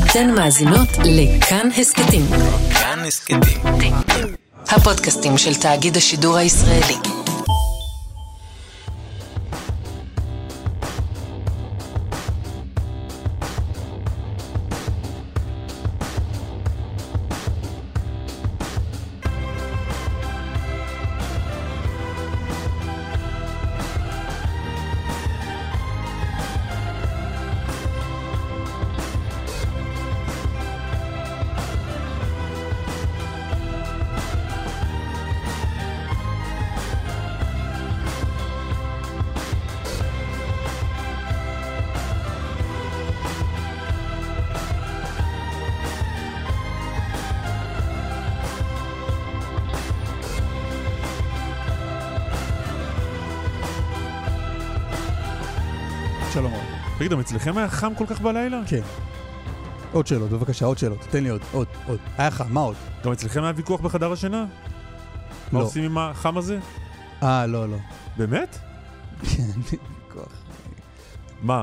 אתן מאזינות לכאן הסקטים. כאן הסקטים. הפודקאסטים של תאגיד השידור הישראלי. שלום. תגיד, אצלכם היה חם כל כך בלילה? כן. עוד שאלות, בבקשה, עוד שאלות. תן לי עוד. היה חם, מה עוד? גם אצלכם היה ויכוח בחדר השינה? מה עושים עם החם הזה? לא. באמת? כן, ויכוח. מה?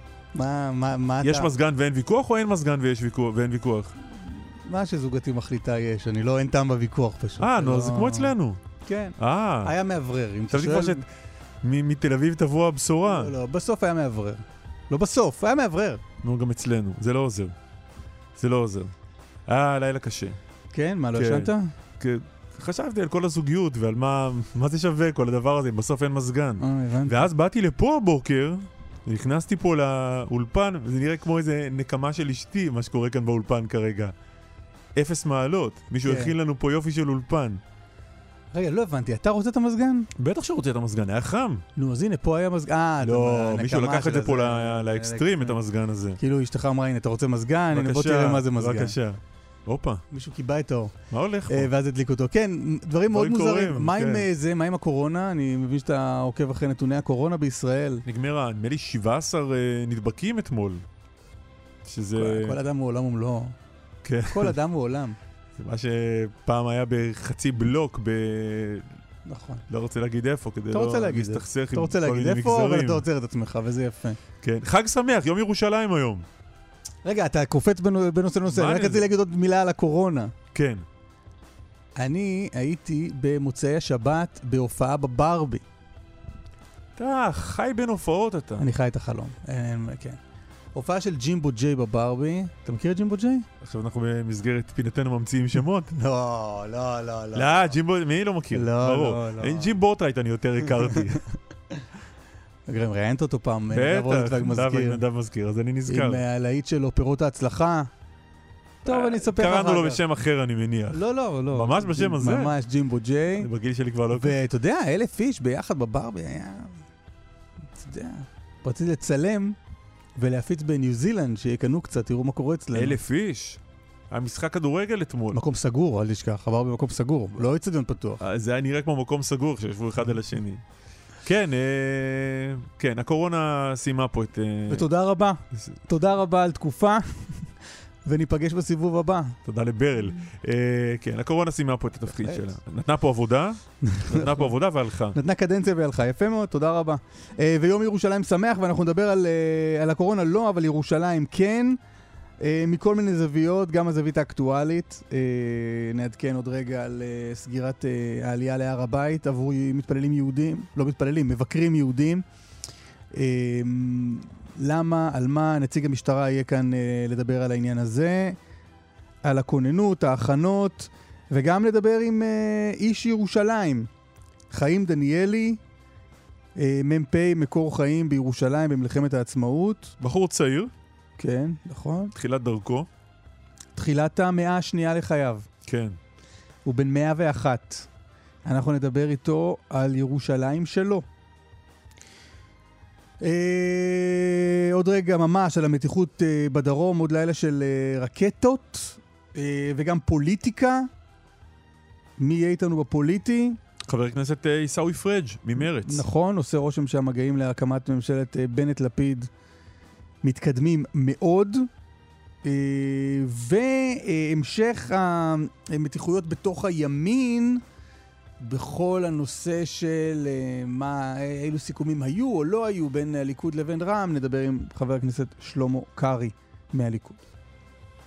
מה אתה... יש מזגן ואין ויכוח, או אין מזגן ואין ויכוח? מה שזוגתי מחליטה יש, אין טעם בוויכוח פשוט. נו, זה כמו אצלנו. כן. היה מעברר, אם אתה שואל... מתל אביב תבוא הבשורה. לא, בסוף היה מעברר. לא בסוף, היה מעברר. נו, גם אצלנו, זה לא עוזר. לילה קשה. כן? מה, לא ישנת? כן. חשבתי על כל הזוגיות ועל מה זה שווה כל הדבר הזה, בסוף אין מזגן. הבנתי. ואז באתי לפה הבוקר, נכנסתי פה לאולפן, וזה נראה כמו איזה נקמה של אשתי, מה שקורה כאן באולפן כרגע. 0 מעלות. מישהו הכין לנו פה יופי של אולפן. רגע, לא הבנתי, אתה רוצה את המזגן? בטח שרוצה את המזגן, היה חם. נו, אז הנה, פה היה מזגן. לא, מישהו לקח את זה פה לאקסטרים, את המזגן הזה. כאילו, אשתך אמרה, הנה, אתה רוצה מזגן? בוא תראה מה זה מזגן. בבקשה. הופה. מישהו קיבע את האור. מה הולך פה? ואז הדליק אותו. כן, דברים מאוד מוזרים. מה עם זה? מה עם הקורונה? אני מבין שאתה עוקב אחרי נתוני הקורונה בישראל. נגמרה, נדמה לי 17 נדבקים אתמול. שזה... כל אדם הוא עולם ומלואו. כן. כל אדם הוא עולם. זה מה שפעם היה בחצי בלוק נכון. לא רוצה להגיד איפה, כדי לא להסתכסך עם כל מיני מגזרים. אתה רוצה להגיד איפה, אבל אתה עוצר את עצמך, וזה יפה. כן. חג שמח, יום ירושלים היום. רגע, אתה קופץ בנושא לנושא. אני רק רציתי להגיד עוד מילה על הקורונה. כן. אני הייתי במוצאי השבת בהופעה בברבי. אתה חי בין הופעות אתה. אני חי את החלום. כן. הופעה של ג'ימבו ג'יי בברבי. אתה מכיר את ג'ימבו ג'יי? עכשיו אנחנו במסגרת פינתנו ממציאים שמות. לא. לא, ג'ימבו, מי לא מכיר? לא. ג'ים בורטרייט אני יותר הכרתי. ראיינת אותו פעם. בטח, נדב מזכיר, אז אני נזכר. עם הלהיט שלו, פירות ההצלחה. טוב, אני אספר לך. קראנו לו בשם אחר, אני מניח. לא. ממש בשם הזה? ממש ג'ימבו ג'יי. בגיל שלי כבר לא... ואתה יודע, 1,000 איש ביחד בברבי היה... אתה יודע, רציתי לצלם ולהפיץ בניו זילנד, שיקנו קצת, תראו מה קורה אצלנו. 1,000 איש? המשחק כדורגל אתמול. מקום סגור, אל תשכח, עבר במקום סגור, לא אצטדיון פתוח. זה היה נראה כמו מקום סגור, שישבו אחד על השני. כן, הקורונה סיימה פה את... ותודה רבה על תקופה, וניפגש בסיבוב הבא. תודה לברל. כן, הקורונה סיימה פה את התפקיד שלה. נתנה פה עבודה והלכה. נתנה קדנציה והלכה, יפה מאוד, תודה רבה. ויום ירושלים שמח, ואנחנו נדבר על הקורונה לא, אבל ירושלים כן, מכל מיני זוויות, גם הזווית האקטואלית. נעדכן עוד רגע על סגירת העלייה להר הבית עבור מתפללים יהודים, לא מתפללים, מבקרים יהודים. למה, על מה, נציג המשטרה יהיה כאן לדבר על העניין הזה, על הכוננות, ההכנות, וגם לדבר עם איש ירושלים, חיים דניאלי, מ"פ מקור חיים בירושלים במלחמת העצמאות. בחור צעיר. כן, נכון. תחילת דרכו. תחילת המאה השנייה לחייו. כן. הוא בן 101. אנחנו נדבר איתו על ירושלים שלו. עוד רגע ממש על המתיחות בדרום, עוד לילה של רקטות וגם פוליטיקה. מי יהיה איתנו בפוליטי? חבר הכנסת עיסאווי פריג' ממרץ. נכון, עושה רושם שהמגעים להקמת ממשלת בנט-לפיד מתקדמים מאוד, והמשך המתיחויות בתוך הימין בכל הנושא של אילו סיכומים היו או לא היו בין הליכוד לבין רע"מ. נדבר עם חבר הכנסת שלמה קרעי מהליכוד.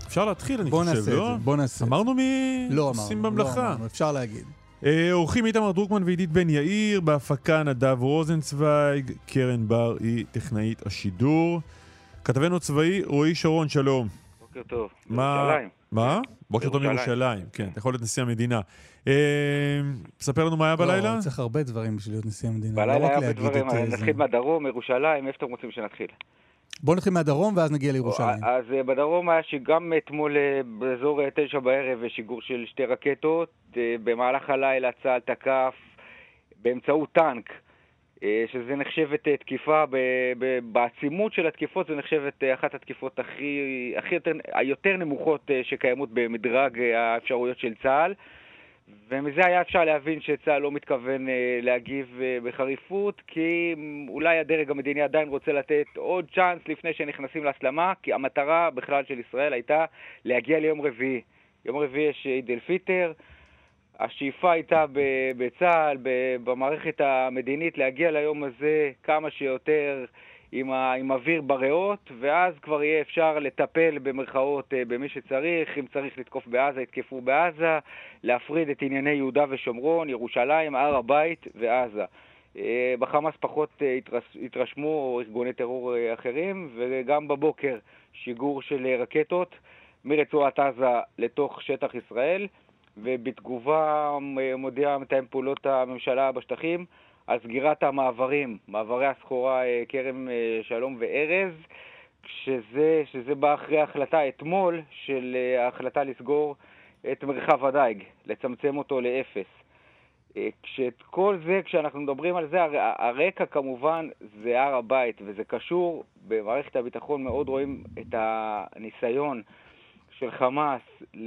אפשר להתחיל, אני חושב, לא? בוא נעשה את זה. אמרנו לא עושים במלאכה. לא אמרנו, אפשר להגיד. אורחים איתמר דרוקמן ועידית בן יאיר, בהפקה נדב רוזנצוויג, קרן בר היא טכנאית השידור. כתבנו צבאי, רועי שרון, שלום. בוקר טוב. ירושלים. מה? בוקר טוב מירושלים, כן, אתה יכול להיות נשיא המדינה. ספר לנו מה היה בלילה? לא, צריך הרבה דברים בשביל להיות נשיא המדינה. בלילה היה הרבה דברים, נתחיל מהדרום, ירושלים, איפה אתם רוצים שנתחיל? בוא נתחיל מהדרום ואז נגיע לירושלים. אז בדרום היה שגם אתמול באזור 9 בערב שיגור של 2 רקטות, במהלך הלילה צה"ל תקף באמצעות טנק, שזה נחשבת תקיפה, בעצימות של התקיפות זה נחשבת אחת התקיפות היותר נמוכות שקיימות במדרג האפשרויות של צה"ל, ומזה היה אפשר להבין שצה"ל לא מתכוון להגיב בחריפות, כי אולי הדרג המדיני עדיין רוצה לתת עוד צ'אנס לפני שנכנסים להסלמה, כי המטרה בכלל של ישראל הייתה להגיע ליום רביעי. יום רביעי יש עיד אל פיטר, השאיפה הייתה בצה"ל, במערכת המדינית, להגיע ליום הזה כמה שיותר עם אוויר בריאות, ואז כבר יהיה אפשר לטפל במרכאות במי שצריך. אם צריך לתקוף בעזה, יתקפו בעזה, להפריד את ענייני יהודה ושומרון, ירושלים, הר הבית ועזה. בחמאס פחות התרשמו ארגוני טרור אחרים, וגם בבוקר שיגור של רקטות מרצועת עזה לתוך שטח ישראל, ובתגובה מודיע מתאם פעולות הממשלה בשטחים על סגירת המעברים, מעברי הסחורה כרם שלום וארז, שזה בא אחרי ההחלטה אתמול של ההחלטה לסגור את מרחב הדייג, לצמצם אותו לאפס. כל זה, כשאנחנו מדברים על זה, הרקע כמובן זה הר הבית, וזה קשור במערכת הביטחון. מאוד רואים את הניסיון של חמאס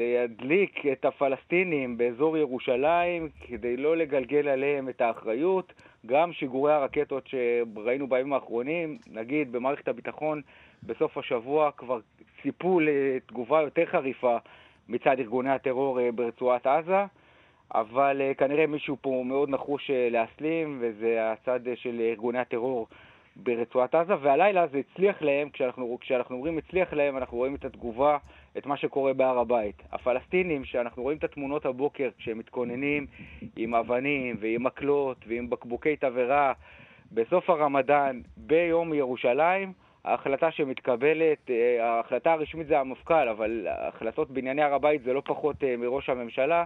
להדליק את הפלסטינים באזור ירושלים כדי לא לגלגל עליהם את האחריות. גם שיגורי הרקטות שראינו בימים האחרונים, נגיד במערכת הביטחון בסוף השבוע, כבר ציפו לתגובה יותר חריפה מצד ארגוני הטרור ברצועת עזה, אבל כנראה מישהו פה מאוד נחוש להסלים, וזה הצד של ארגוני הטרור ברצועת עזה, והלילה זה הצליח להם. כשאנחנו אומרים הצליח להם, אנחנו רואים את התגובה, את מה שקורה בהר הבית. הפלסטינים, שאנחנו רואים את התמונות הבוקר, כשהם מתכוננים עם אבנים ועם מקלות ועם בקבוקי תבערה בסוף הרמדאן ביום ירושלים, ההחלטה שמתקבלת, ההחלטה הרשמית זה המפכ"ל, אבל ההחלטות בענייני הר הבית זה לא פחות מראש הממשלה.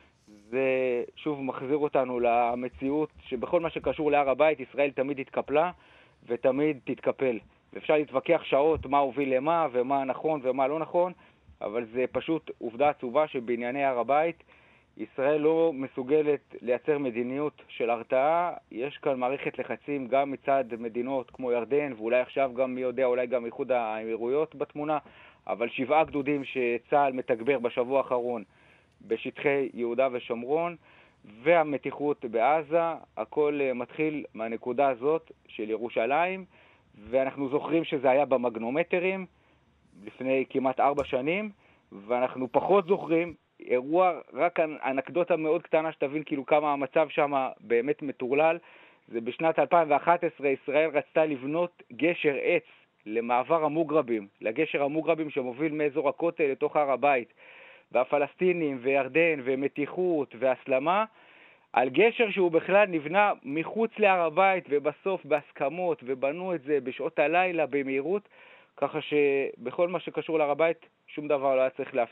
זה שוב מחזיר אותנו למציאות שבכל מה שקשור להר הבית ישראל תמיד התקפלה ותמיד תתקפל. ואפשר להתווכח שעות מה הוביל למה ומה נכון ומה לא נכון, אבל זה פשוט עובדה עצובה שבענייני הר הבית ישראל לא מסוגלת לייצר מדיניות של הרתעה. יש כאן מערכת לחצים גם מצד מדינות כמו ירדן, ואולי עכשיו גם מי יודע, אולי גם איחוד האמירויות בתמונה, אבל 7 גדודים שצה"ל מתגבר בשבוע האחרון בשטחי יהודה ושומרון, והמתיחות בעזה, הכל מתחיל מהנקודה הזאת של ירושלים, ואנחנו זוכרים שזה היה במגנומטרים לפני כמעט 4 שנים, ואנחנו פחות זוכרים אירוע, רק אנקדוטה מאוד קטנה שתבין כאילו כמה המצב שם באמת מטורלל. זה בשנת 2011 ישראל רצתה לבנות גשר עץ למעבר המוגרבים, לגשר המוגרבים שמוביל מאזור הכותל לתוך הר הבית, והפלסטינים וירדן ומתיחות והסלמה, על גשר שהוא בכלל נבנה מחוץ להר הבית, ובסוף בהסכמות, ובנו את זה בשעות הלילה במהירות, ככה שבכל מה שקשור להר הבית שום דבר לא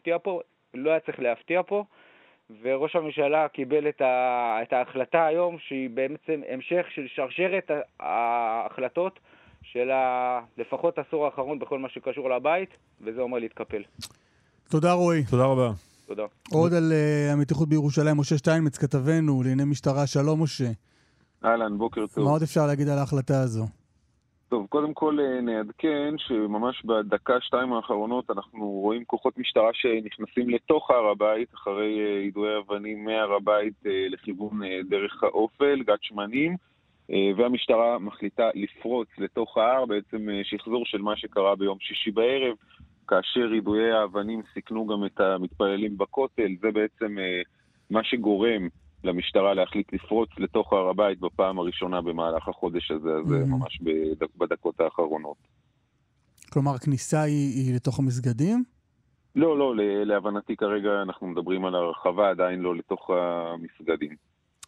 היה צריך להפתיע פה, וראש הממשלה קיבל את ההחלטה היום, שהיא בעצם המשך של שרשרת ההחלטות של לפחות העשור האחרון בכל מה שקשור לבית, וזה אומר להתקפל. תודה רועי. תודה רבה. תודה. עוד על המתיחות בירושלים, משה שטיינמץ כתבנו לענייני משטרה. שלום משה. אהלן, בוקר טוב. מה עוד אפשר להגיד על ההחלטה הזו? טוב, קודם כל נעדכן שממש בדקה-שתיים האחרונות אנחנו רואים כוחות משטרה שנכנסים לתוך הר הבית אחרי יידויי אבנים מהר הבית לכיוון דרך האופל, גת שמנים, והמשטרה מחליטה לפרוץ לתוך ההר, בעצם שחזור של מה שקרה ביום שישי בערב, כאשר יידויי האבנים סיכנו גם את המתפללים בכותל. זה בעצם מה שגורם למשטרה להחליט לפרוץ לתוך הר הבית בפעם הראשונה במהלך החודש הזה, אז ממש בדקות האחרונות. כלומר, הכניסה היא לתוך המסגדים? לא, להבנתי כרגע אנחנו מדברים על הרחבה, עדיין לא לתוך המסגדים.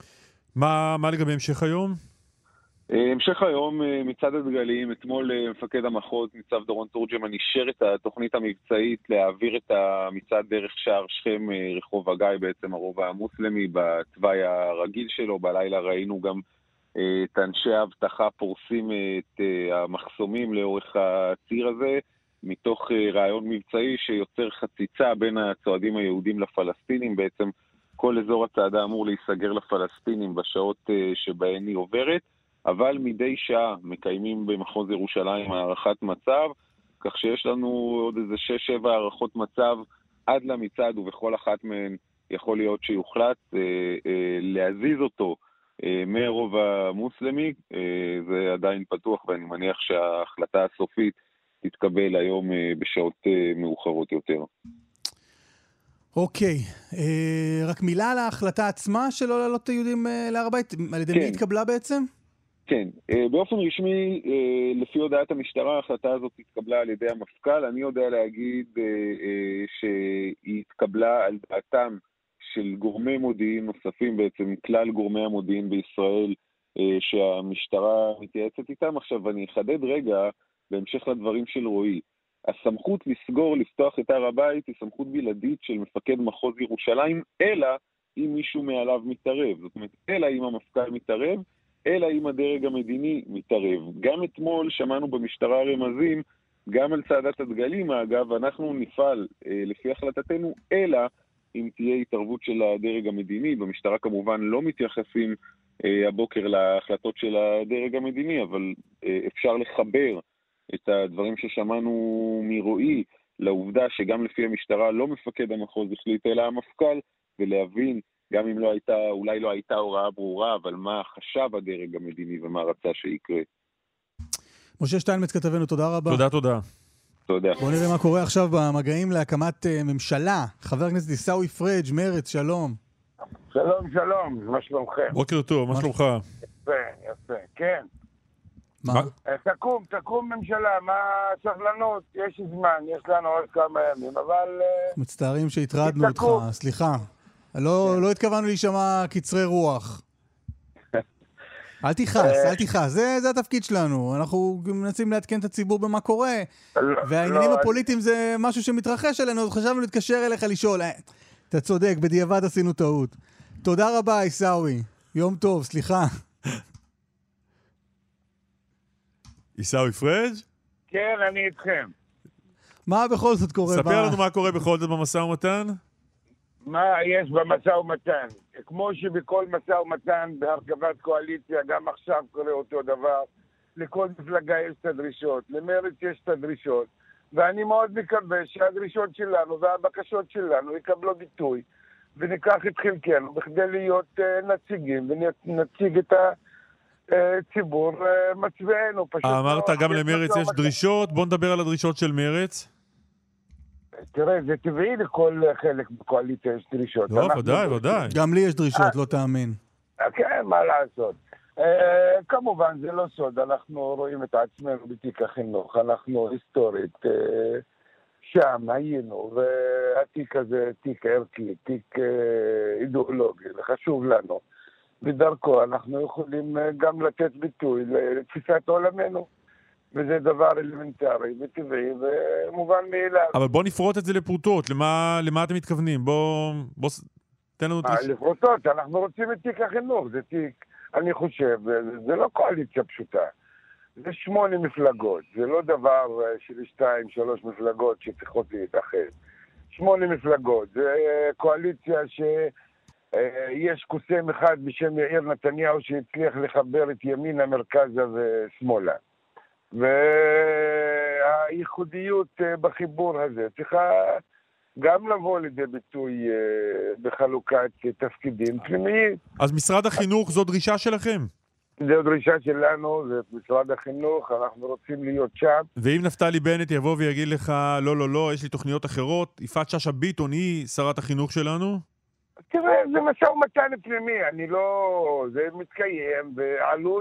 מה לגבי המשך היום? המשך היום מצד הדגלים, אתמול מפקד המחוז ניצב דורון תורג'מן אישר את התוכנית המבצעית להעביר את המצעד דרך שער שכם, רחוב הגיא, בעצם הרובע המוסלמי, בתוואי הרגיל שלו. בלילה ראינו גם את אנשי האבטחה פורסים את המחסומים לאורך הציר הזה, מתוך רעיון מבצעי שיוצר חציצה בין הצועדים היהודים לפלסטינים. בעצם כל אזור הצעדה אמור להיסגר לפלסטינים בשעות שבהן היא עוברת, אבל מדי שעה מקיימים במחוז ירושלים הערכת מצב, כך שיש לנו עוד איזה 6-7 הערכות מצב עד למצעד, ובכל אחת מהן יכול להיות שיוחלט להזיז אותו מהרובע המוסלמי. זה עדיין פתוח, ואני מניח שההחלטה הסופית תתקבל היום בשעות מאוחרות יותר. אוקיי, רק מילה על ההחלטה עצמה שלא לעלות את היהודים להר הבית, על ידי מי התקבלה בעצם? כן, באופן רשמי, לפי הודעת המשטרה, ההחלטה הזאת התקבלה על ידי המפכ"ל. אני יודע להגיד שהיא התקבלה על דעתם של גורמי מודיעין נוספים, בעצם כלל גורמי המודיעין בישראל שהמשטרה מתייעצת איתם. עכשיו אני אחדד רגע, בהמשך לדברים של רועי, הסמכות לסגור, לפתוח את הר הבית היא סמכות בלעדית של מפקד מחוז ירושלים, אלא אם מישהו מעליו מתערב. זאת אומרת, אלא אם המפכ"ל מתערב, אלא אם הדרג המדיני מתערב. גם אתמול שמענו במשטרה רמזים, גם על צעדת הדגלים, אגב, אנחנו נפעל לפי החלטתנו, אלא אם תהיה התערבות של הדרג המדיני. במשטרה כמובן לא מתייחסים הבוקר להחלטות של הדרג המדיני, אבל אפשר לחבר את הדברים ששמענו מרועי לעובדה שגם לפי המשטרה לא מפקד המחוז החליט אלא המפכ"ל, ולהבין גם אם אולי לא הייתה הוראה ברורה, אבל מה חשב הדרג המדיני ומה רצה שיקרה. משה שטיינמץ כתבנו, תודה רבה. תודה. בוא נראה מה קורה עכשיו במגעים להקמת ממשלה. חבר הכנסת עיסאווי פריג', מרץ, שלום. שלום, מה שלומכם? בוקר טוב, מה שלומך? יפה, כן. מה? תקום ממשלה, מה סבלנות? יש זמן, יש לנו עוד כמה ימים, אבל... מצטערים שהתרדנו אותך, סליחה. לא התכוונו להישמע קצרי רוח. אל תיחס, זה התפקיד שלנו. אנחנו מנסים להתקן את הציבור במה קורה, והעניינים הפוליטיים זה משהו שמתרחש עלינו, אז חשבנו להתקשר אליך לשאול. אתה צודק, בדיעבד עשינו טעות. תודה רבה, עיסאווי. יום טוב, סליחה. עיסאווי פריג'? כן, אני איתכם. מה בכל זאת קורה? ספר לנו מה קורה בכל זאת במשא ומתן. מה יש במשא ומתן? כמו שבכל משא ומתן בהרכבת קואליציה, גם עכשיו קורה אותו דבר. לכל מפלגה יש את הדרישות, למרץ יש את הדרישות, ואני מאוד מקווה שהדרישות שלנו והבקשות שלנו יקבלו ביטוי, וניקח את חלקנו בכדי להיות נציגים, ונציג את הציבור מצביענו. אמרת גם למרץ יש דרישות, בוא נדבר על הדרישות של מרץ. תראה, זה טבעי לכל חלק בקואליציה יש דרישות. לא, ודאי. גם לי יש דרישות, לא תאמין. כן, מה לעשות. כמובן, זה לא סוד, אנחנו רואים את עצמנו בתיק החינוך, אנחנו היסטורית שם היינו, והתיק הזה תיק ערכי, תיק אידיאולוגי, חשוב לנו. בדרכו אנחנו יכולים גם לתת ביטוי לתפיסת עולמנו. וזה דבר אלמנטרי וטבעי ומובן מאליו. אבל בוא נפרוט את זה לפרוטות, למה אתם מתכוונים? בוא תן לנו... לפרוטות, אנחנו רוצים את תיק החינוך, זה תיק, אני חושב, זה לא קואליציה פשוטה, זה 8 מפלגות, זה לא דבר של 2-3 מפלגות שצריכות להתאחד. 8 מפלגות, זה קואליציה שיש קוסם אחד בשם יאיר נתניהו שהצליח לחבר את ימין המרכזה ושמאלה. והייחודיות בחיבור הזה צריכה גם לבוא לידי ביטוי בחלוקת תפקידים פנימיים. אז משרד החינוך זו דרישה שלכם? זו דרישה שלנו, זה משרד החינוך, אנחנו רוצים להיות שם. ואם נפתלי בנט יבוא ויגיד לך, לא, יש לי תוכניות אחרות, יפעת שאשא ביטון היא שרת החינוך שלנו? תראה, זה משא ומתן פנימי, זה מתקיים,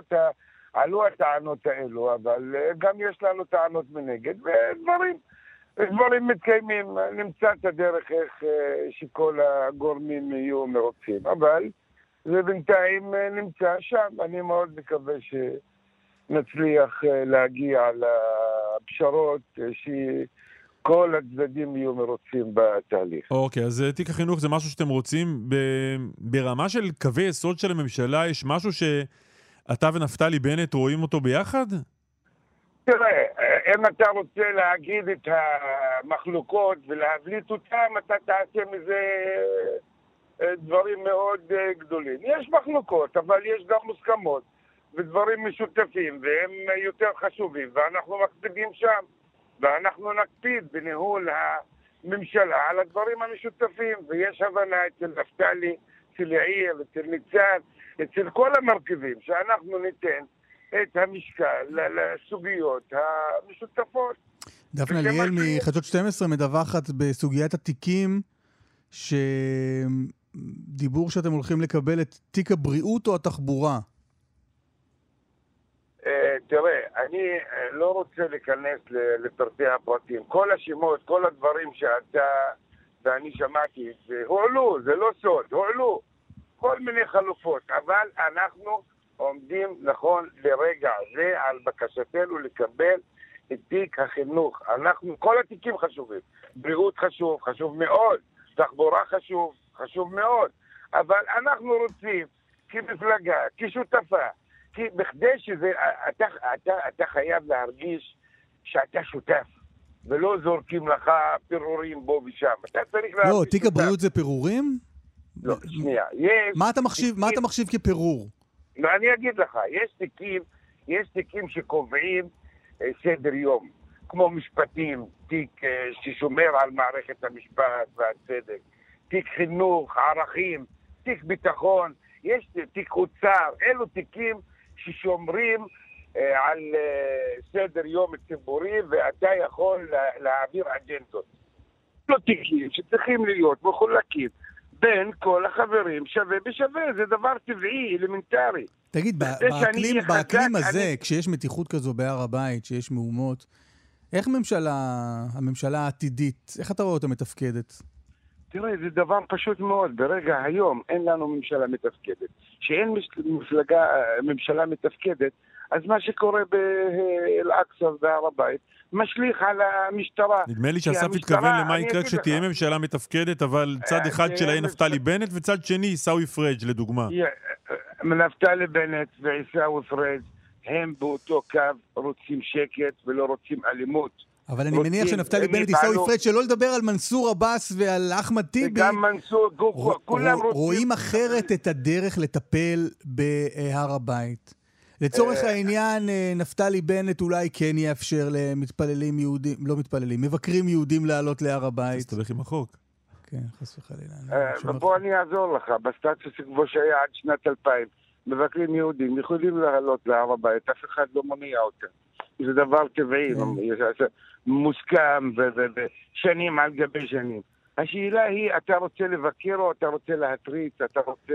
עלו הטענות האלו, אבל גם יש לנו טענות מנגד, ודברים דברים מתקיימים, נמצא את הדרך איך שכל הגורמים יהיו מרוצים, אבל זה בינתיים נמצא שם. אני מאוד מקווה שנצליח להגיע לפשרות שכל הצדדים יהיו מרוצים בתהליך. אוקיי, אז תיק החינוך זה משהו שאתם רוצים. ברמה של קווי יסוד של הממשלה, יש משהו שאתה ונפתלי בנט רואים אותו ביחד? תראה, אם אתה רוצה להגיד את המחלוקות ולהבליט אותם, אתה תעשה מזה דברים מאוד גדולים. יש מחלוקות, אבל יש גם מוסכמות ודברים משותפים, והם יותר חשובים, ואנחנו מקפידים שם, ואנחנו נקפיד בניהול הממשלה על הדברים המשותפים, ויש הבנה אצל נפתלי, אצל יאיר, אצל ניצן, אצל כל המרכיבים, שאנחנו ניתן את המשקל לסוגיות המשותפות. דפנה ליאל מחדשות 12 מדווחת בסוגיית התיקים שדיבור שאתם הולכים לקבל את תיק הבריאות או התחבורה. תראה, אני לא רוצה להיכנס לפרטי הפרטים. כל השמות, כל הדברים שאתה ואני שמעתי, הועלו, זה לא סוד, הועלו כל מיני חלופות, אבל אנחנו עומדים נכון לרגע זה על בקשתנו לקבל את תיק החינוך. כל התיקים חשובים. בריאות חשוב, חשוב מאוד. תחבורה חשוב, חשוב מאוד. אבל אנחנו רוצים כמפלגה, כשותפה, כי בכדי שזה, אתה חייב להרגיש שאתה שותף, ולא זורקים לך פירורים בו ושם. אתה צריך להרגיש... לא, תיק הבריאות זה פירורים? לא, שנייה. מה אתה מחשיב כפירור? לא, אני אגיד לך, יש תיקים שקובעים סדר יום, כמו משפטים, תיק ששומר על מערכת המשפט והצדק, תיק חינוך, ערכים, תיק ביטחון, יש תיק אוצר, אלו תיקים ששומרים על סדר יום ציבורי, ואתה יכול להעביר אג'נדות. לא תיקים שצריכים להיות מחולקים בין כל החברים שווה בשווה, זה דבר טבעי, אלמנטרי. תגיד, באקלים הזה, כשיש מתיחות כזו בהר הבית, שיש מהומות, איך הממשלה העתידית, איך אתה רואה אותה מתפקדת? תראה, זה דבר פשוט מאוד. ברגע היום אין לנו ממשלה מתפקדת. שאין ממשלה מתפקדת, אז מה שקורה באל-אקצא בהר הבית משליך על המשטרה. נדמה לי שאסף התכוון למה יקרה כשתהיה ממשלה מתפקדת, אבל צד אחד שלה יהיה נפתלי בנט וצד שני עיסאווי פריג' לדוגמה. נפתלי בנט ועיסאווי פריג' הם באותו קו רוצים שקט ולא רוצים אלימות. אבל אני מניח שנפתלי בנט, עיסאווי פריג', שלא לדבר על מנסור עבאס ועל אחמד טיבי, רואים אחרת את הדרך לטפל בהר הבית. לצורך העניין, נפתלי בנט אולי כן יאפשר למתפללים יהודים, לא מתפללים, מבקרים יהודים לעלות להר הבית. תסתבך עם החוק. כן, חס וחלילה. בוא אני אעזור לך, בסטטוס כמו שהיה עד שנת 2000, מבקרים יהודים יכולים לעלות להר הבית, אף אחד לא מונע אותם. זה דבר טבעי, מוסכם ושנים על גבי שנים. השאלה היא, אתה רוצה לבקר או אתה רוצה להטריץ, אתה רוצה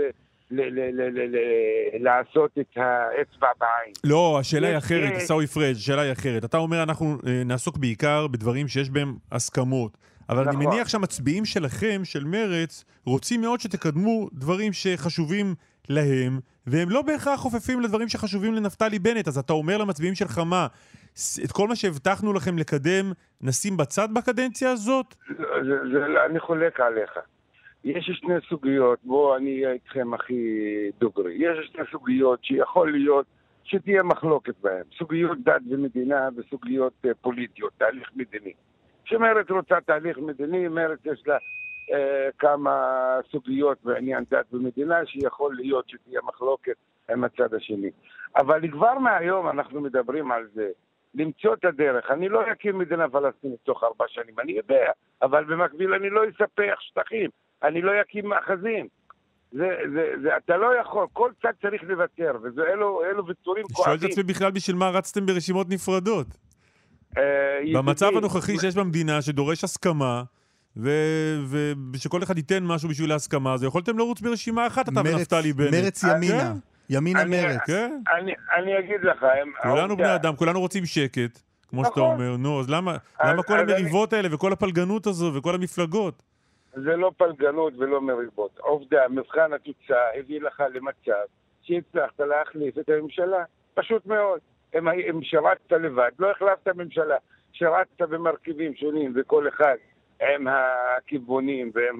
לעשות את האצבע בעין. לא, השאלה היא אחרת, עיסאווי פריג', השאלה היא אחרת. אתה אומר, אנחנו נעסוק בעיקר בדברים שיש בהם הסכמות. אבל אני מניח שהמצביעים שלכם, של מרץ, רוצים מאוד שתקדמו דברים שחשובים להם, והם לא בהכרח חופפים לדברים שחשובים לנפתלי בנט. אז אתה אומר למצביעים שלך מה? את כל מה שהבטחנו לכם לקדם, נשים בצד בקדנציה הזאת? אני חולק עליך. יש שני סוגיות, בוא אני אהיה איתכם הכי דוגרי. יש שני סוגיות שיכול להיות שתהיה מחלוקת בהן. סוגיות דת ומדינה וסוגיות פוליטיות, תהליך מדיני. שמרץ רוצה תהליך מדיני, מרץ יש לה כמה סוגיות בעניין דת ומדינה שיכול להיות שתהיה מחלוקת עם הצד השני. אבל כבר מהיום אנחנו מדברים על זה, למצוא את הדרך. אני לא אקים מדינה פלסטינית תוך 4 שנים, אני יודע, אבל במקביל אני לא אספח שטחים, אני לא אקים מאחזים. אתה לא יכול, כל צד צריך לוותר, ואלו ויתורים כואבים. שואל את עצמי בכלל בשביל מה רצתם ברשימות נפרדות? במצב הנוכחי שיש במדינה שדורש הסכמה, ושכל אחד ייתן משהו בשביל ההסכמה, אז יכולתם לרוץ ברשימה אחת, אתה ונפתלי בנט. מרץ ימינה מרץ. אני אגיד לך, כולנו בני אדם, כולנו רוצים שקט, כמו שאתה אומר. נו, אז למה כל המריבות האלה וכל הפלגנות הזו וכל המפלגות? זה לא פלגנות ולא מריבות. עובדה, מבחן התוצאה הביא לך למצב שהצלחת להחליף את הממשלה. פשוט מאוד. אם שרצת לבד, לא החלפת ממשלה. שרצת במרכיבים שונים, וכל אחד עם הכיוונים ועם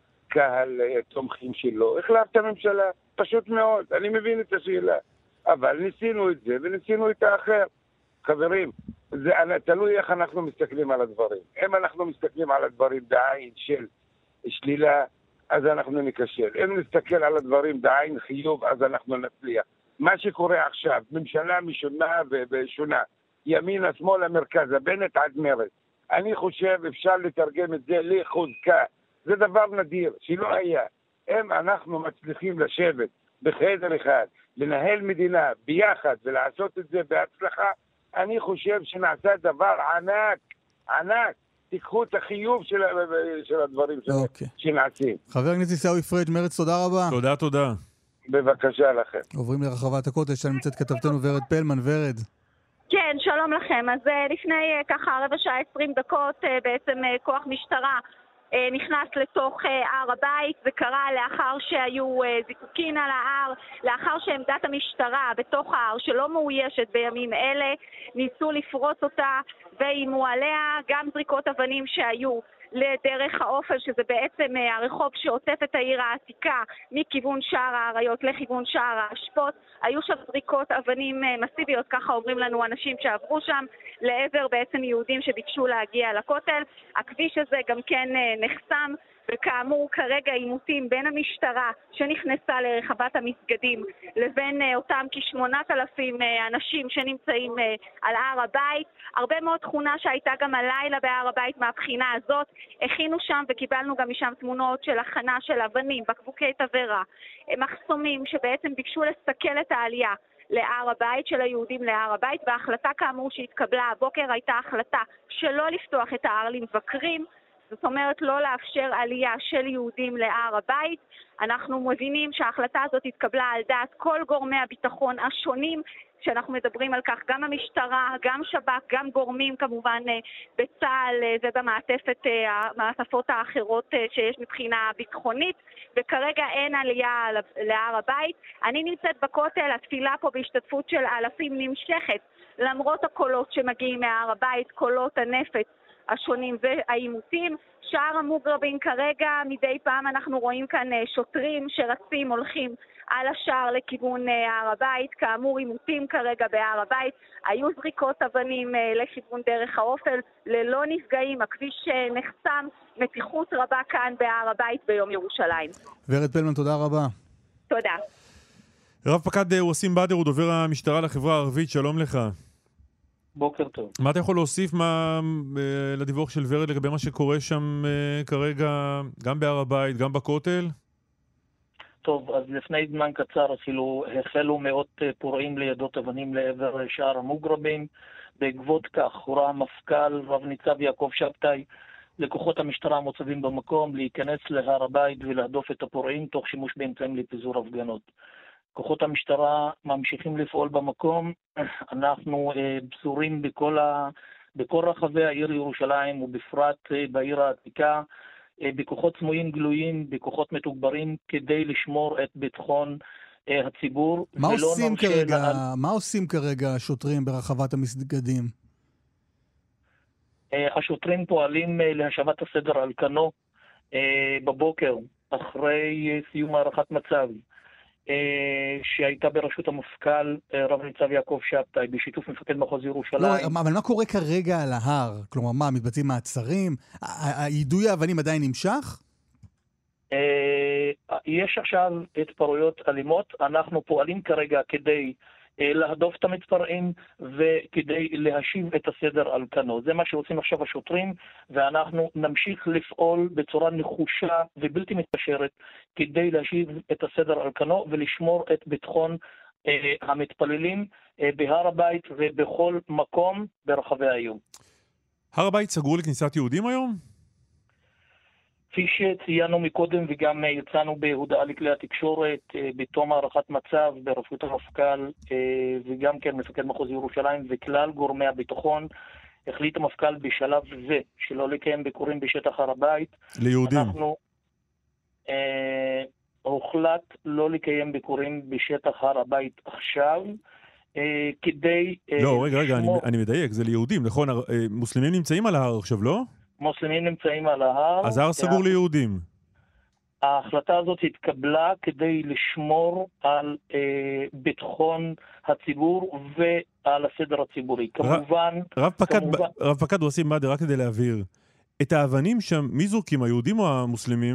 הקהל תומכים שלו. החלפת ממשלה. פשוט מאוד. אני מבין את השאלה. אבל ניסינו את זה וניסינו את האחר. חברים, זה תלוי איך אנחנו מסתכלים על הדברים. אם אנחנו מסתכלים על הדברים בעין של שלילה, אז אנחנו נקשר. אם נסתכל על הדברים בעין חיוב, אז אנחנו נצליח. מה שקורה עכשיו, ממשלה משונה ושונה, ימינה, שמאלה, מרכז, בנט עד מרץ. אני חושב אפשר לתרגם את זה לחוזקה. זה דבר נדיר, שלא היה. אם אנחנו מצליחים לשבת בחדר אחד, לנהל מדינה ביחד ולעשות את זה בהצלחה, אני חושב שנעשה דבר ענק, ענק. תיקחו את החיוב של הדברים שנעשים. חבר הכנסת עיסאווי פריג', מרץ, תודה רבה. תודה. בבקשה לכם. עוברים לרחבת הכותל, שם נמצאת כתבתנו ורד פלמן. ורד. כן, שלום לכם. אז לפני ככה רבע שעה 20 דקות בעצם כוח משטרה נכנס לתוך הר הבית. זה קרה לאחר שהיו זיקוקין על ההר, לאחר שעמדת המשטרה בתוך ההר שלא מאוישת בימים אלה, ניסו לפרוץ אותה ואימו עליה גם זריקות אבנים שהיו לדרך האופל, שזה בעצם הרחוב שעוטף את העיר העתיקה מכיוון שער האריות לכיוון שער האשפות. היו שם זריקות אבנים מסיביות, ככה אומרים לנו אנשים שעברו שם, לעבר בעצם יהודים שביקשו להגיע לכותל. הכביש הזה גם כן נחסם, וכאמור כרגע עימותים בין המשטרה שנכנסה לרחבת המסגדים לבין אותם כ8,000 אנשים שנמצאים על הר הבית. הרבה מאוד תכונה שהייתה גם הלילה בהר הבית מהבחינה הזאת. הכינו שם וקיבלנו גם משם תמונות של הכנה של אבנים, בקבוקי תבערה, מחסומים שבעצם ביקשו לסכל את העלייה להר הבית של היהודים להר הבית, וההחלטה כאמור שהתקבלה הבוקר הייתה החלטה שלא לפתוח את ההר למבקרים. זאת אומרת, לא לאפשר עלייה של יהודים להר הבית. אנחנו מבינים שההחלטה הזאת התקבלה על דעת כל גורמי הביטחון השונים, שאנחנו מדברים על כך, גם המשטרה, גם שב"כ, גם גורמים כמובן בצה"ל ובמעטפות האחרות שיש מבחינה ביטחונית, וכרגע אין עלייה להר הבית. אני נמצאת בכותל, התפילה פה בהשתתפות של אלפים נמשכת, למרות הקולות שמגיעים מהר הבית, קולות הנפץ השונים והעימותים. שער המוגרבים כרגע, מדי פעם אנחנו רואים כאן שוטרים שרצים, הולכים על השער לכיוון הר הבית. כאמור, עימותים כרגע בהר הבית. היו זריקות אבנים לכיוון דרך האופל, ללא נפגעים. הכביש נחסם, מתיחות רבה כאן בהר הבית ביום ירושלים. ורד פלמן, תודה רבה. תודה. רב פקד ווסים בדר הוא דובר המשטרה לחברה הערבית, שלום לך. בוקר טוב. מה אתה יכול להוסיף לדיווח של ורד לגבי מה שקורה שם כרגע, גם בהר הבית, גם בכותל? טוב, אז לפני זמן קצר אפילו החלו מאות פורעים לידות אבנים לעבר שער המוגרבים. בעקבות כך הורה המפכ"ל רב ניצב יעקב שבתאי לכוחות המשטרה המוצבים במקום להיכנס להר הבית ולהדוף את הפורעים תוך שימוש באמצעים לפיזור הפגנות. כוחות המשטרה ממשיכים לפעול במקום. אנחנו פזורים בכל רחבי העיר ירושלים ובפרט בעיר העתיקה, בכוחות סמויים גלויים, בכוחות מתוגברים, כדי לשמור את ביטחון הציבור. מה עושים כרגע השוטרים ברחבת המסגדים? השוטרים פועלים להשבת הסדר על כנו בבוקר, אחרי סיום הערכת מצב שהייתה בראשות המפכ"ל רב ניצב יעקב שבתאי בשיתוף מפקד מחוז ירושלים. לא, אבל מה קורה כרגע על ההר? כלומר, מה, מתבצעים מעצרים? יידוי האבנים עדיין נמשך? יש עכשיו התפרעויות אלימות. אנחנו פועלים כרגע כדי להדוף את המתפרעים וכדי להשיב את הסדר על כנו. זה מה שעושים עכשיו השוטרים, ואנחנו נמשיך לפעול בצורה נחושה ובלתי מתפשרת כדי להשיב את הסדר על כנו ולשמור את ביטחון המתפללים בהר הבית ובכל מקום ברחבי העיר. הר הבית סגור לכניסת יהודים היום? כפי שציינו מקודם וגם יצאנו בהודעה לכלי התקשורת בתום הערכת מצב בראשות המפכ"ל וגם כן מפקד מחוז ירושלים וכלל גורמי הביטחון, החליט המפכ"ל בשלב זה שלא לקיים ביקורים בשטח הר הבית. ליהודים. אנחנו הוחלט לא לקיים ביקורים בשטח הר הבית עכשיו, כדי... לא, רגע, אני מדייק, זה ליהודים, נכון? מוסלמים נמצאים על ההר עכשיו, לא? מוסלמים נמצאים על ההר. אז ההר סגור ליהודים. ההחלטה הזאת התקבלה כדי לשמור על ביטחון הציבור ועל הסדר הציבורי. כמובן... רב פקד וסים באדר, רק כדי להבהיר, את האבנים שם, מי זורקים, היהודים או המוסלמים?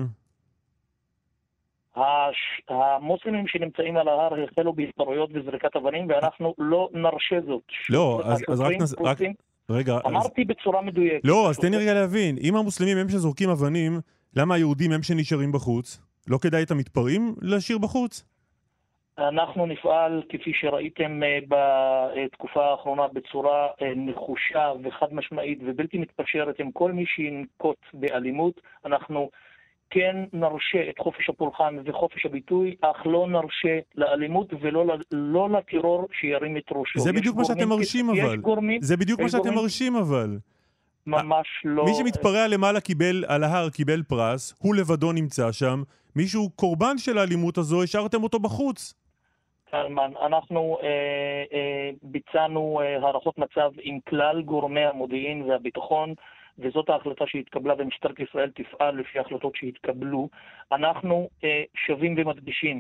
המוסלמים שנמצאים על ההר החלו בהתפרעויות וזריקת אבנים, ואנחנו לא נרשה זאת. לא, אז רק... רגע, אמרתי בצורה מדויקת. לא, אז תן לי רגע להבין, אם המוסלמים הם שזורקים אבנים, למה היהודים הם שנשארים בחוץ? לא כדאי את המתפרעים להשאיר בחוץ? אנחנו נפעל, כפי שראיתם בתקופה האחרונה, בצורה נחושה וחד משמעית ובלתי מתפשרת עם כל מי שינקוט באלימות. אנחנו כן נרשה את חופש הפולחן וחופש הביטוי, אך לא נרשה לאלימות ולא לטרור שירים את ראשו. זה בדיוק מה שאתם מרשים אבל. זה בדיוק מה שאתם מרשים אבל. ממש לא. מי שמתפרע למעלה על ההר קיבל פרס, הוא לבדו נמצא שם, מישהו קורבן של האלימות הזו, השארתם אותו בחוץ. קלמן, אנחנו ביצענו הערכות מצב עם כלל גורמי המודיעין והביטחון, וזאת ההחלטה שהתקבלה, ומשטרת ישראל תפעל לפי ההחלטות שהתקבלו. אנחנו שווים ומדגישים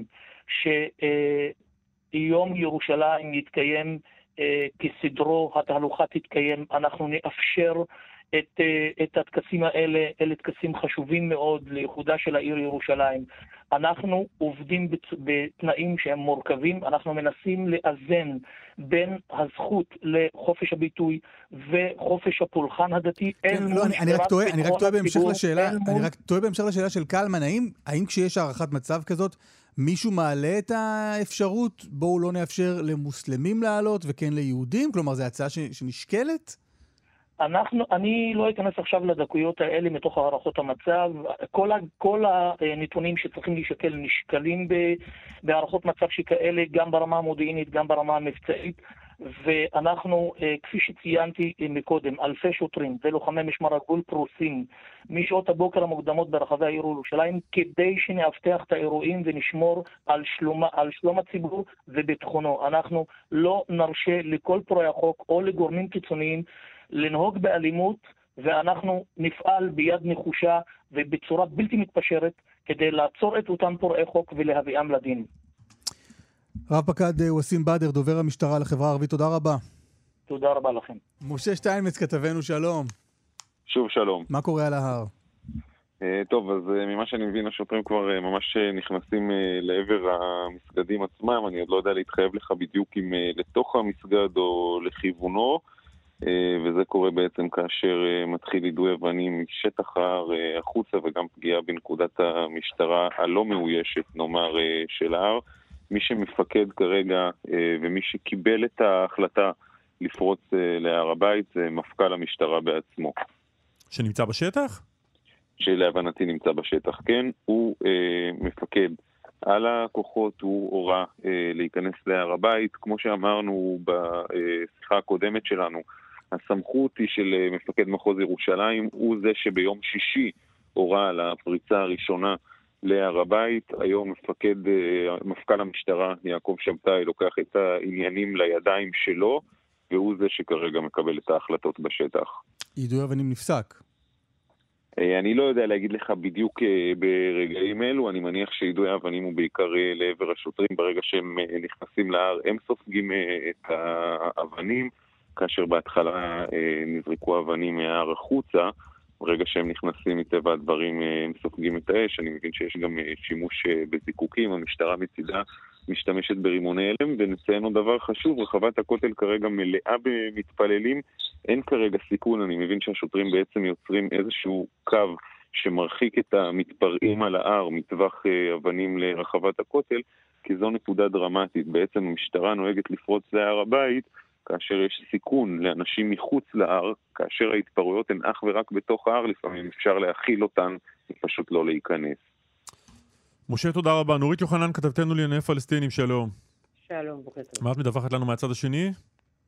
שיום ירושלים יתקיים כסדרו, התהלוכה תתקיים, אנחנו נאפשר את הטקסים האלה, אלה טקסים חשובים מאוד לייחודה של העיר ירושלים. אנחנו עובדים בתנאים שהם מורכבים, אנחנו מנסים לאזן בין הזכות לחופש הביטוי וחופש הפולחן הדתי. אני רק טועה בהמשך לשאלה של קלמן, האם כשיש הערכת מצב כזאת, מישהו מעלה את האפשרות, בואו לא נאפשר למוסלמים לעלות וכן ליהודים? כלומר, זו הצעה שנשקלת? אני לא אכנס עכשיו לדקויות האלה מתוך הערכות המצב. כל הנתונים שצריכים להישקל נשקלים בהערכות מצב שכאלה, גם ברמה המודיעינית, גם ברמה המבצעית, ואנחנו, כפי שציינתי מקודם, אלפי שוטרים ולוחמי משמר הגבול פרוסים משעות הבוקר המוקדמות ברחבי העיר ירושלים, כדי שנאבטח את האירועים ונשמור על שלום הציבור וביטחונו. אנחנו לא נרשה לכל פורעי החוק או לגורמים קיצוניים לנהוג באלימות, ואנחנו נפעל ביד נחושה ובצורה בלתי מתפשרת כדי לעצור את אותם פורעי חוק ולהביאם לדין. רב פקד וסים באדר, דובר המשטרה לחברה הערבית, תודה רבה. תודה רבה לכם. משה שטיינמץ כתבנו, שלום. שוב שלום. מה קורה על ההר? טוב, אז ממה שאני מבין, השוטרים כבר ממש נכנסים לעבר המסגדים עצמם. אני עוד לא יודע להתחייב לך בדיוק אם לתוך המסגד או לכיוונו, וזה קורה בעצם כאשר מתחיל יידוי אבנים משטח ההר החוצה, וגם פגיעה בנקודת המשטרה הלא מאוישת, נאמר, של ההר. מי שמפקד כרגע ומי שקיבל את ההחלטה לפרוץ להר הבית זה מפכ"ל המשטרה בעצמו. שנמצא בשטח? שלהבנתי נמצא בשטח, כן. הוא מפקד על הכוחות, הוא הורה להיכנס להר הבית. כמו שאמרנו בשיחה הקודמת שלנו, הסמכות היא של מפקד מחוז ירושלים, הוא זה שביום שישי הורה על הפריצה הראשונה להר הבית. היום מפכ"ל המשטרה יעקב שבתאי לוקח את העניינים לידיים שלו, והוא זה שכרגע מקבל את ההחלטות בשטח. יידוי אבנים נפסק? אני לא יודע להגיד לך בדיוק ברגעים אלו. אני מניח שיידוי האבנים הוא בעיקר לעבר השוטרים. ברגע שהם נכנסים להר הם סופגים את האבנים, כאשר בהתחלה נזרקו אבנים מההר החוצה. ברגע שהם נכנסים מטבע הדברים הם סופגים את האש. אני מבין שיש גם שימוש בזיקוקים. המשטרה מצידה משתמשת ברימוני הלם. ונציין עוד דבר חשוב, רחבת הכותל כרגע מלאה במתפללים, אין כרגע סיכון. אני מבין שהשוטרים בעצם יוצרים איזשהו קו שמרחיק את המתפרעים על ההר מטווח אבנים לרחבת הכותל, כי זו נקודה דרמטית. בעצם המשטרה נוהגת לפרוץ להר הבית כאשר יש סיכון לאנשים מחוץ להר, כאשר ההתפרעויות הן אך ורק בתוך ההר, לפעמים אפשר להכיל אותן ופשוט לא להיכנס. משה, תודה רבה. נורית יוחנן, כתבתנו לענייני פלסטינים, שלום. שלום, בוקר טוב. מה את מדווחת לנו מהצד השני?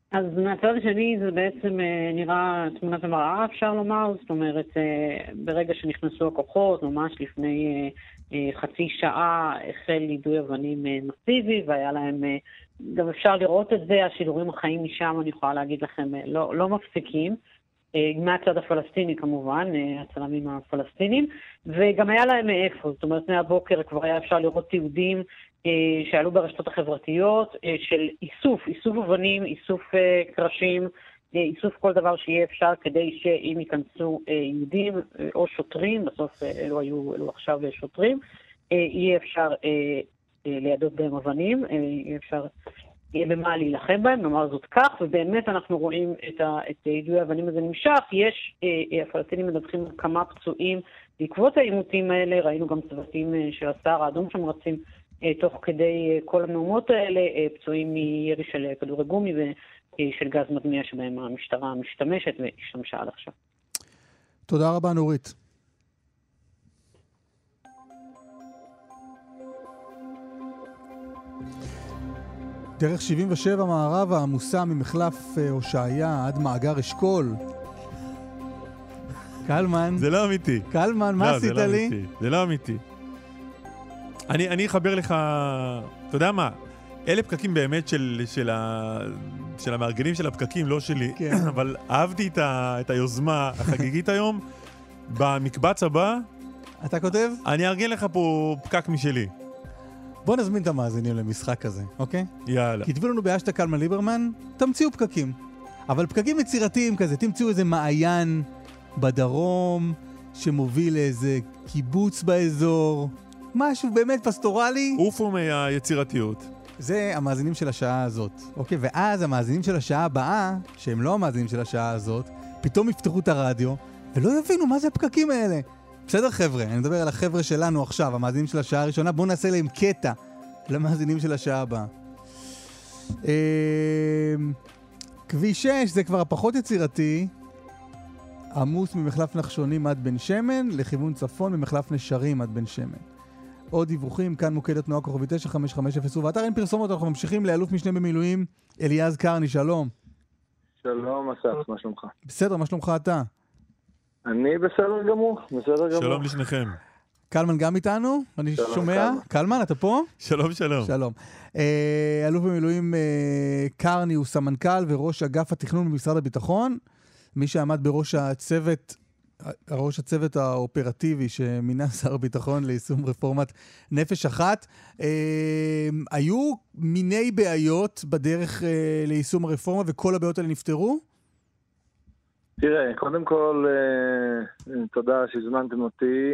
אז מהצד השני זה בעצם נראה תמונת המראה, אפשר לומר, זאת אומרת, ברגע שנכנסו הכוחות, ממש לפני חצי שעה החל יידוי אבנים מסיבי, והיה להם, גם אפשר לראות את זה, השידורים החיים משם, אני יכולה להגיד לכם, לא מפסיקים, מהצד הפלסטיני כמובן, הצלמים הפלסטינים, וגם היה להם מאיפה, זאת אומרת, מהבוקר כבר היה אפשר לראות תיעודים, שעלו ברשתות החברתיות של איסוף אבנים, איסוף קרשים, איסוף כל דבר שיהיה אפשר כדי שאם ייכנסו יהודים או שוטרים, בסוף אלו עכשיו שוטרים, יהיה אפשר לידות בהם אבנים, יהיה אפשר במה להילחם בהם, נאמר זאת כך, ובאמת אנחנו רואים את יידוי האבנים הזה נמשך, הפלסטינים מדווחים כמה פצועים בעקבות העימותים האלה, ראינו גם צוותים של הסהר האדום שם רצים תוך כדי כל המהומות האלה, פצועים מירי של כדורי גומי ושל גז מדמיע שבהם המשטרה משתמשת והשתמשה עד עכשיו. תודה רבה נורית. דרך 77 מערב העמוסה ממחלף הושעיה עד מאגר אשכול. קלמן. זה לא אמיתי. קלמן, מה עשית לי? זה לא אמיתי. אני אחבר לך, אתה יודע מה, אלה פקקים באמת של המארגנים של הפקקים, לא שלי, כן. אבל אהבתי את היוזמה החגיגית היום. במקבץ הבא, אתה כותב? אני אארגן לך פה פקק משלי. בוא נזמין את המאזינים למשחק הזה, אוקיי? יאללה. כתבו לנו בהשטג קלמן ליברמן, תמציאו פקקים. אבל פקקים יצירתיים כזה, תמצאו איזה מעיין בדרום, שמוביל לאיזה קיבוץ באזור, משהו באמת פסטורלי. אופו מהיצירתיות. זה המאזינים של השעה הזאת, אוקיי? ואז המאזינים של השעה הבאה, שהם לא המאזינים של השעה הזאת, פתאום יפתחו את הרדיו, ולא יבינו מה זה הפקקים האלה. בסדר חבר'ה, אני מדבר על החבר'ה שלנו עכשיו, המאזינים של השעה הראשונה, בואו נעשה להם קטע למאזינים של השעה הבאה. כביש 6 זה כבר הפחות יצירתי, עמוס ממחלף נחשונים עד בן שמן, לכיוון צפון ממחלף נשרים עד בן שמן. עוד דיווחים, כאן מוקד התנועה כוכבי 9550, ואתר אין פרסומות, אנחנו ממשיכים לאלוף משנה במילואים, אליעז קרני, שלום. שלום אסף, מה שלומך? בסדר, מה שלומך אתה? אני בסדר גמור, בסדר גמור. שלום לשניכם. קלמן גם איתנו? אני שומע? קלמן, אתה פה? שלום, שלום. שלום. אלוף במילואים קרני הוא סמנכ"ל וראש אגף התכנון במשרד הביטחון, מי שעמד בראש הצוות האופרטיבי שמינה שר הביטחון ליישום רפורמת נפש אחת. היו מיני בעיות בדרך ליישום הרפורמה וכל הבעיות האלה נפתרו? תראה, קודם כל, תודה שהזמנתם אותי.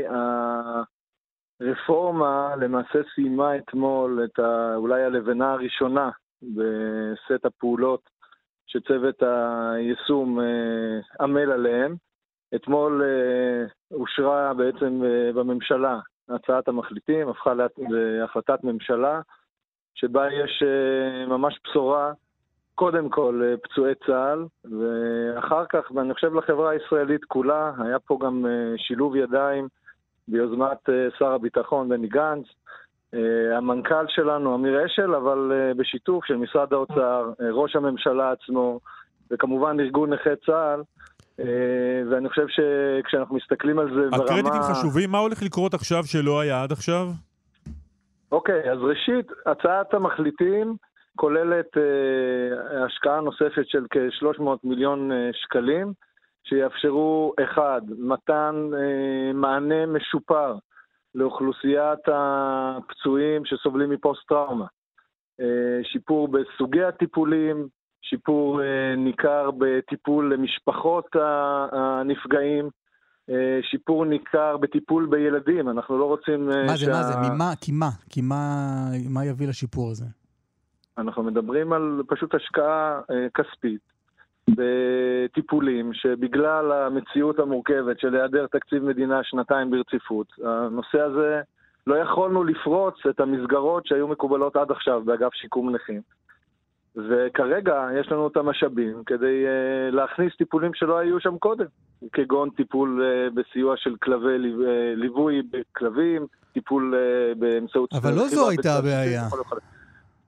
הרפורמה למעשה סיימה אתמול את אולי הלבנה הראשונה בסט הפעולות שצוות היישום עמל עליהם. אתמול אושרה בעצם בממשלה הצעת המחליטים, הפכה להחלטת ממשלה, שבה יש ממש בשורה, קודם כל פצועי צה"ל, ואחר כך, ואני חושב לחברה הישראלית כולה, היה פה גם שילוב ידיים ביוזמת שר הביטחון בני גנץ, המנכ"ל שלנו אמיר אשל, אבל בשיתוף של משרד האוצר, ראש הממשלה עצמו, וכמובן ארגון נכי צה"ל, ואני חושב שכשאנחנו מסתכלים על זה ברמה... הקרדיטים חשובים, מה הולך לקרות עכשיו שלא היה עד עכשיו? אוקיי, אז ראשית, הצעת המחליטים כוללת השקעה נוספת של כ-300 מיליון שקלים, שיאפשרו אחד, מתן מענה משופר לאוכלוסיית הפצועים שסובלים מפוסט-טראומה, שיפור בסוגי הטיפולים, שיפור ניכר בטיפול למשפחות הנפגעים, שיפור ניכר בטיפול בילדים. אנחנו לא רוצים... מה זה? מה יביא לשיפור הזה? אנחנו מדברים על פשוט השקעה כספית בטיפולים שבגלל המציאות המורכבת של היעדר תקציב מדינה שנתיים ברציפות, הנושא הזה לא יכולנו לפרוץ את המסגרות שהיו מקובלות עד עכשיו באגף שיקום נכים. וכרגע יש לנו את המשאבים כדי להכניס טיפולים שלא היו שם קודם, כגון טיפול בסיוע של כלבי, ליווי בכלבים, טיפול באמצעות... אבל לא זו הייתה הבעיה.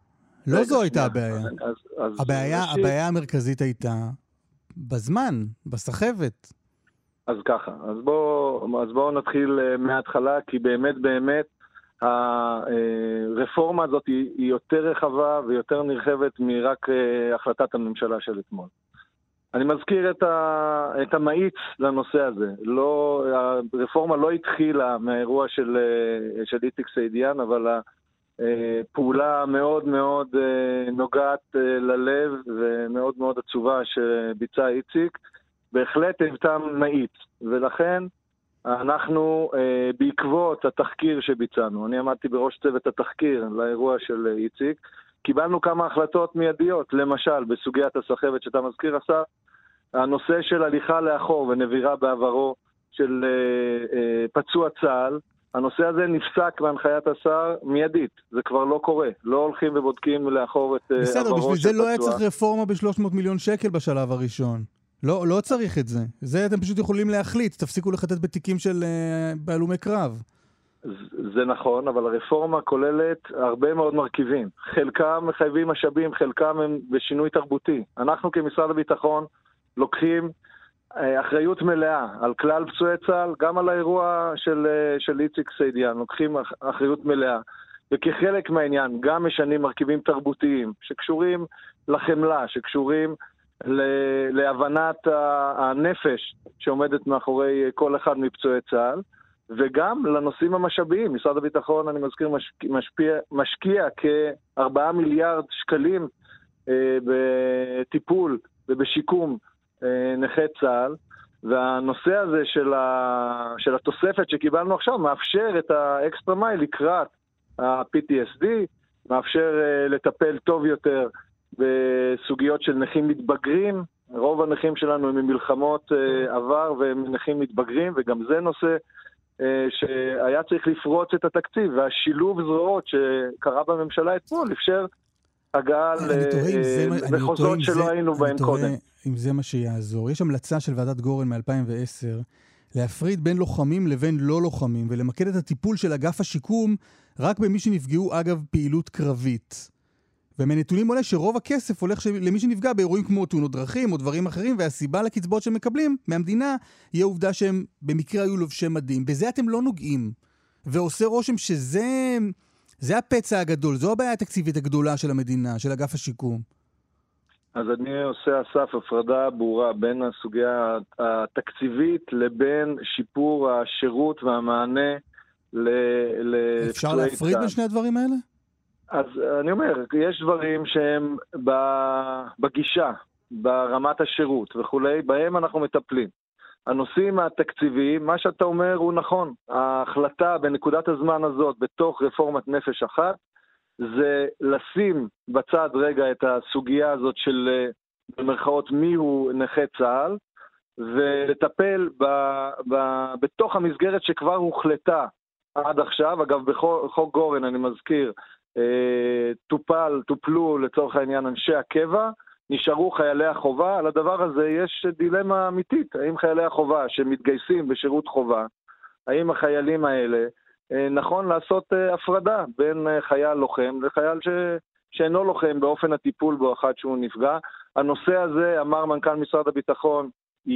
לא זו הייתה הבעיה. הבעיה המרכזית הייתה בזמן, בסחבת. אז ככה, אז בואו נתחיל מההתחלה, כי באמת הרפורמה הזאת היא יותר רחבה ויותר נרחבת מרק החלטת הממשלה של אתמול. אני מזכיר את המאיץ לנושא הזה. הרפורמה לא התחילה מהאירוע של איציק סעידיאן, אבל הפעולה מאוד מאוד נוגעת ללב ומאוד מאוד עצובה שביצע איציק, בהחלט היוותה מאיץ. ולכן אנחנו בעקבות התחקיר שביצענו, אני עמדתי בראש צוות התחקיר לאירוע של איציק, קיבלנו כמה החלטות מיידיות, למשל בסוגיית הסחבת שאתה מזכיר עשה, הנושא של הליכה לאחור ונבירה בעברו של פצוע צה"ל, הנושא הזה נפסק בהנחיית השר מיידית, זה כבר לא קורה, לא הולכים ובודקים לאחור את עברו של פצוע. בסדר, בשביל זה לא היה צריך רפורמה ב-300 מיליון שקל בשלב הראשון. לא צריך את זה. זה אתם פשוט יכולים להחליט, תפסיקו לחטט בתיקים של בהלומי קרב. זה נכון, אבל הרפורמה כוללת הרבה מאוד מרכיבים. חלקם מחייבים משאבים, חלקם הם בשינוי תרבותי. אנחנו כמשרד הביטחון לוקחים אחריות מלאה על כלל פצועי צה"ל, גם על האירוע של איציק סעידיאן, לוקחים אחריות מלאה. וכחלק מהעניין גם משנים מרכיבים תרבותיים שקשורים לחמלה, שקשורים להבנת הנפש שעומדת מאחורי כל אחד מפצועי צה"ל, וגם לנושאים המשאביים. משרד הביטחון, אני מזכיר, משקיע כ4 מיליארד שקלים בטיפול ובשיקום נכי צה"ל, והנושא הזה של התוספת שקיבלנו עכשיו מאפשר את האקסטרה מייל לקראת ה-PTSD, מאפשר לטפל טוב יותר בסוגיות של נכים מתבגרים. רוב הנכים שלנו הם ממלחמות עבר והם נכים מתבגרים, וגם זה נושא שהיה צריך לפרוץ את התקציב, והשילוב זרועות שקרה בממשלה אתמול אפשר הגעה למחוזות שלא היינו בהם קודם. אם זה מה שיעזור. יש המלצה של ועדת גורן מ-2010 להפריד בין לוחמים לבין לא לוחמים, ולמקד את הטיפול של אגף השיקום רק במי שנפגעו אגב פעילות קרבית. ומנתונים עולה שרוב הכסף הולך למי שנפגע באירועים כמו תאונות דרכים או דברים אחרים, והסיבה לקצבאות שהם מקבלים מהמדינה היא העובדה שהם במקרה היו לובשי מדים. בזה אתם לא נוגעים. ועושה רושם שזה הפצע הגדול, זו הבעיה התקציבית הגדולה של המדינה, של אגף השיקום. אז אני עושה אסף הפרדה ברורה בין הסוגיה התקציבית לבין שיפור השירות והמענה אפשר להפריד בין שני הדברים האלה? אז אני אומר, יש דברים שהם בגישה, ברמת השירות וכולי, בהם אנחנו מטפלים. הנושאים התקציביים, מה שאתה אומר הוא נכון. ההחלטה בנקודת הזמן הזאת, בתוך רפורמת נפש אחת, זה לשים בצד רגע את הסוגיה הזאת של במרכאות מיהו נכה צה"ל, ולטפל בתוך המסגרת שכבר הוחלטה עד עכשיו. אגב, בחוק גורן, אני מזכיר, טופלו לצורך העניין אנשי הקבע, נשארו חיילי החובה. על הדבר הזה יש דילמה אמיתית, האם חיילי החובה שמתגייסים בשירות חובה, האם החיילים האלה נכון לעשות הפרדה בין חייל לוחם לחייל שאינו לוחם באופן הטיפול בו אחד שהוא נפגע. הנושא הזה, אמר מנכ"ל משרד הביטחון,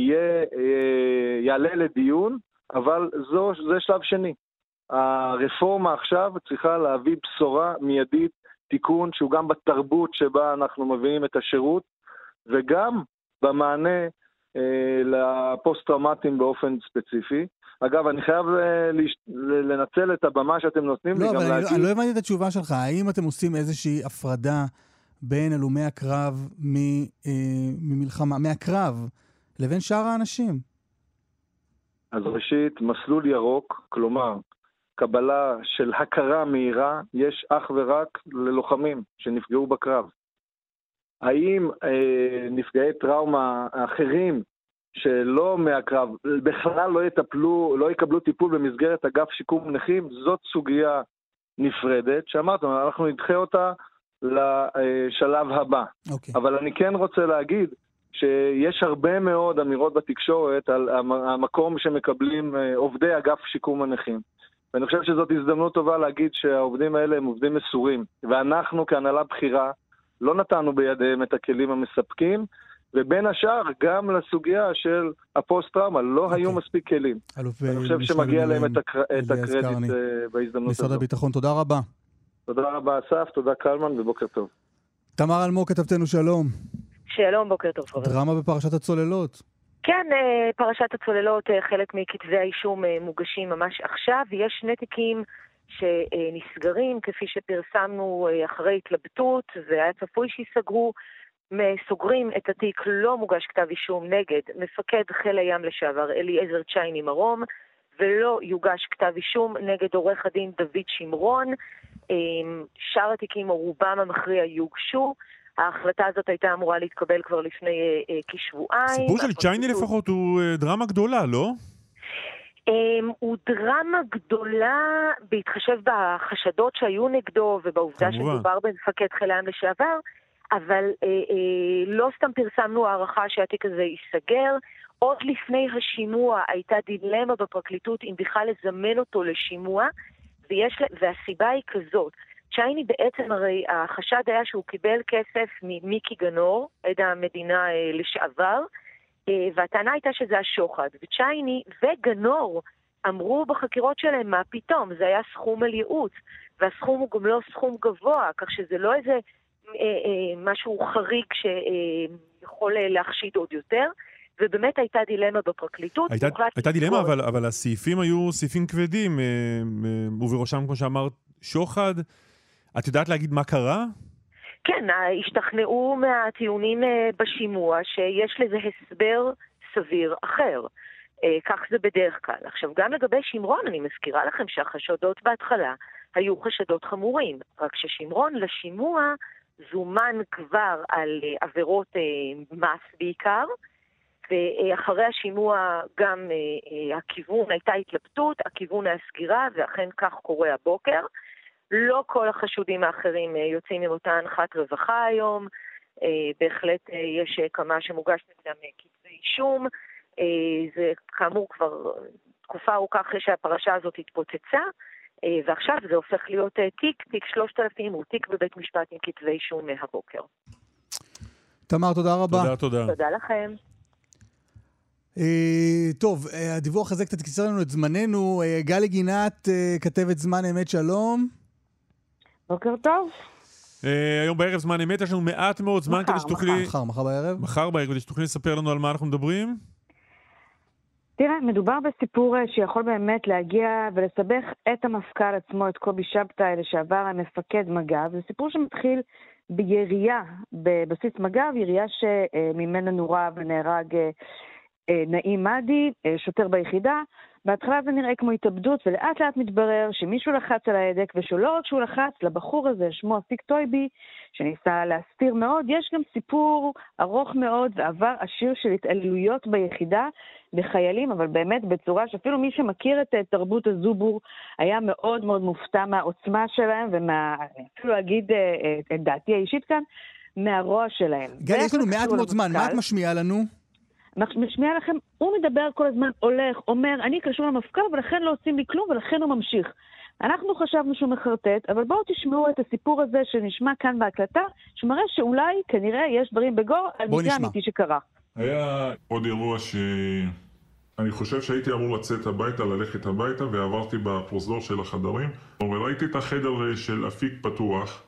יעלה לדיון, אבל זה שלב שני. הרפורמה עכשיו צריכה להביא בשורה מיידית, תיקון שהוא גם בתרבות שבה אנחנו מביאים את השירות, וגם במענה לפוסט-טראומטיים באופן ספציפי. אגב, אני חייב לנצל את הבמה שאתם נותנים לי גם להגיד... לא, אבל אני לא הבנתי את התשובה שלך. האם אתם עושים איזושהי הפרדה בין הלומי הקרב ממלחמה, מהקרב, לבין שאר האנשים? אז ראשית, מסלול ירוק, כלומר, קבלה של הכרה מהירה, יש אך ורק ללוחמים שנפגעו בקרב. האם נפגעי טראומה אחרים שלא מהקרב בכלל לא יקבלו טיפול במסגרת אגף שיקום נכים? זאת סוגיה נפרדת, שאמרנו, אנחנו נדחה אותה לשלב הבא. Okay. אבל אני כן רוצה להגיד שיש הרבה מאוד אמירות בתקשורת על המקום שמקבלים עובדי אגף שיקום הנכים. ואני חושב שזאת הזדמנות טובה להגיד שהעובדים האלה הם עובדים מסורים. ואנחנו כהנהלה בחירה לא נתנו בידיהם את הכלים המספקים, ובין השאר גם לסוגיה של הפוסט-טראומה, לא היו מספיק כלים. אני חושב שמגיע להם את הקרדיט בהזדמנות הזאת. משרד הביטחון, תודה רבה. תודה רבה אסף, תודה קלמן ובוקר טוב. תמר אלמוג, כתבתנו שלום. שלום, בוקר טוב. דרמה בפרשת הצוללות. כן, פרשת הצוללות, חלק מכתבי האישום מוגשים ממש עכשיו, ויש שני תיקים שנסגרים, כפי שפרסמנו אחרי התלבטות, והיה צפוי שיסגרו, סוגרים את התיק, לא מוגש כתב אישום נגד מפקד חיל הים לשעבר אליעזר צ'ייני מרום, ולא יוגש כתב אישום נגד עורך הדין דוד שמרון. שאר התיקים או רובם המכריע יוגשו. ההחלטה הזאת הייתה אמורה להתקבל כבר לפני כשבועיים. הסיפור של צ'ייני לפחות הוא דרמה גדולה, לא? הוא דרמה גדולה בהתחשב בחשדות שהיו נגדו ובעובדה שדובר במפקד חיל הים לשעבר, אבל לא סתם פרסמנו הערכה שהתיק הזה ייסגר. עוד לפני השימוע הייתה דילמה בפרקליטות אם בכלל לזמן אותו לשימוע, והסיבה היא כזאת. צ'ייני בעצם הרי החשד היה שהוא קיבל כסף ממיקי גנור, עד המדינה לשעבר, והטענה הייתה שזה השוחד. וצ'ייני וגנור אמרו בחקירות שלהם מה פתאום, זה היה סכום על ייעוץ, והסכום הוא גם לא סכום גבוה, כך שזה לא איזה משהו חריג שיכול להחשיד עוד יותר, ובאמת הייתה דילמה בפרקליטות. הייתה דילמה, אבל הסעיפים היו סעיפים כבדים, ובראשם, כמו שאמרת, שוחד. את יודעת להגיד מה קרה? כן, השתכנעו מהטיעונים בשימוע שיש לזה הסבר סביר אחר. כך זה בדרך כלל. עכשיו, גם לגבי שמרון, אני מזכירה לכם שהחשדות בהתחלה היו חשדות חמורים, רק ששמרון לשימוע זומן כבר על עבירות מס בעיקר, ואחרי השימוע גם הכיוון הייתה התלבטות, הכיוון היה סגירה, ואכן כך קורה הבוקר. לא כל החשודים האחרים יוצאים עם אותה הנחת רווחה היום, בהחלט יש כמה שמוגש נגדם כתבי אישום, זה כאמור כבר תקופה ארוכה אחרי שהפרשה הזאת התפוצצה, ועכשיו זה הופך להיות תיק 3000 הוא תיק בבית משפט עם כתבי אישום מהבוקר. תמר, תודה רבה. תודה לכם. טוב, הדיווח הזה קצת קיצר לנו את זמננו. גלי גינת, כתבת זמן אמת, שלום. בוקר טוב. היום בערב זמן אמת, יש לנו מעט מאוד זמן כדי שתוכלי... מחר בערב? מחר בערב, כדי שתוכלי לספר לנו על מה אנחנו מדברים. תראה, מדובר בסיפור שיכול באמת להגיע ולסבך את המפכ"ל עצמו, את קובי שבתאי, לשעבר המפקד מג"ב. זה סיפור שמתחיל בירייה בבסיס מג"ב, ירייה שממנה נורה ונהרג נעים מדי, שוטר ביחידה. בהתחלה זה נראה כמו התאבדות, ולאט לאט מתברר שמישהו לחץ על ההדק, ושלא רק שהוא לחץ, לבחור הזה, שמו אפיק טויבי, שניסה להסתיר מאוד, יש גם סיפור ארוך מאוד ועבר עשיר של התעללויות ביחידה לחיילים, אבל באמת בצורה שאפילו מי שמכיר את תרבות הזובור היה מאוד מאוד מופתע מהעוצמה שלהם, אפילו להגיד את דעתי האישית כאן, מהרוע שלהם. גל, יש לנו מעט מאוד זמן, מה את משמיעה לנו? משמיע לכם, הוא מדבר כל הזמן, הולך, אומר, אני קשור למפכ"ל, ולכן לא עושים לי כלום, ולכן הוא ממשיך. אנחנו חשבנו שהוא מחרטט, אבל בואו תשמעו את הסיפור הזה שנשמע כאן בהקלטה, שמראה שאולי, כנראה, יש דברים בגור על מקרה אמיתי שקרה. היה עוד אירוע שאני חושב שהייתי אמור לצאת הביתה, ללכת הביתה, ועברתי בפרוזדור של החדרים, וראיתי את החדר של אפיק פתוח,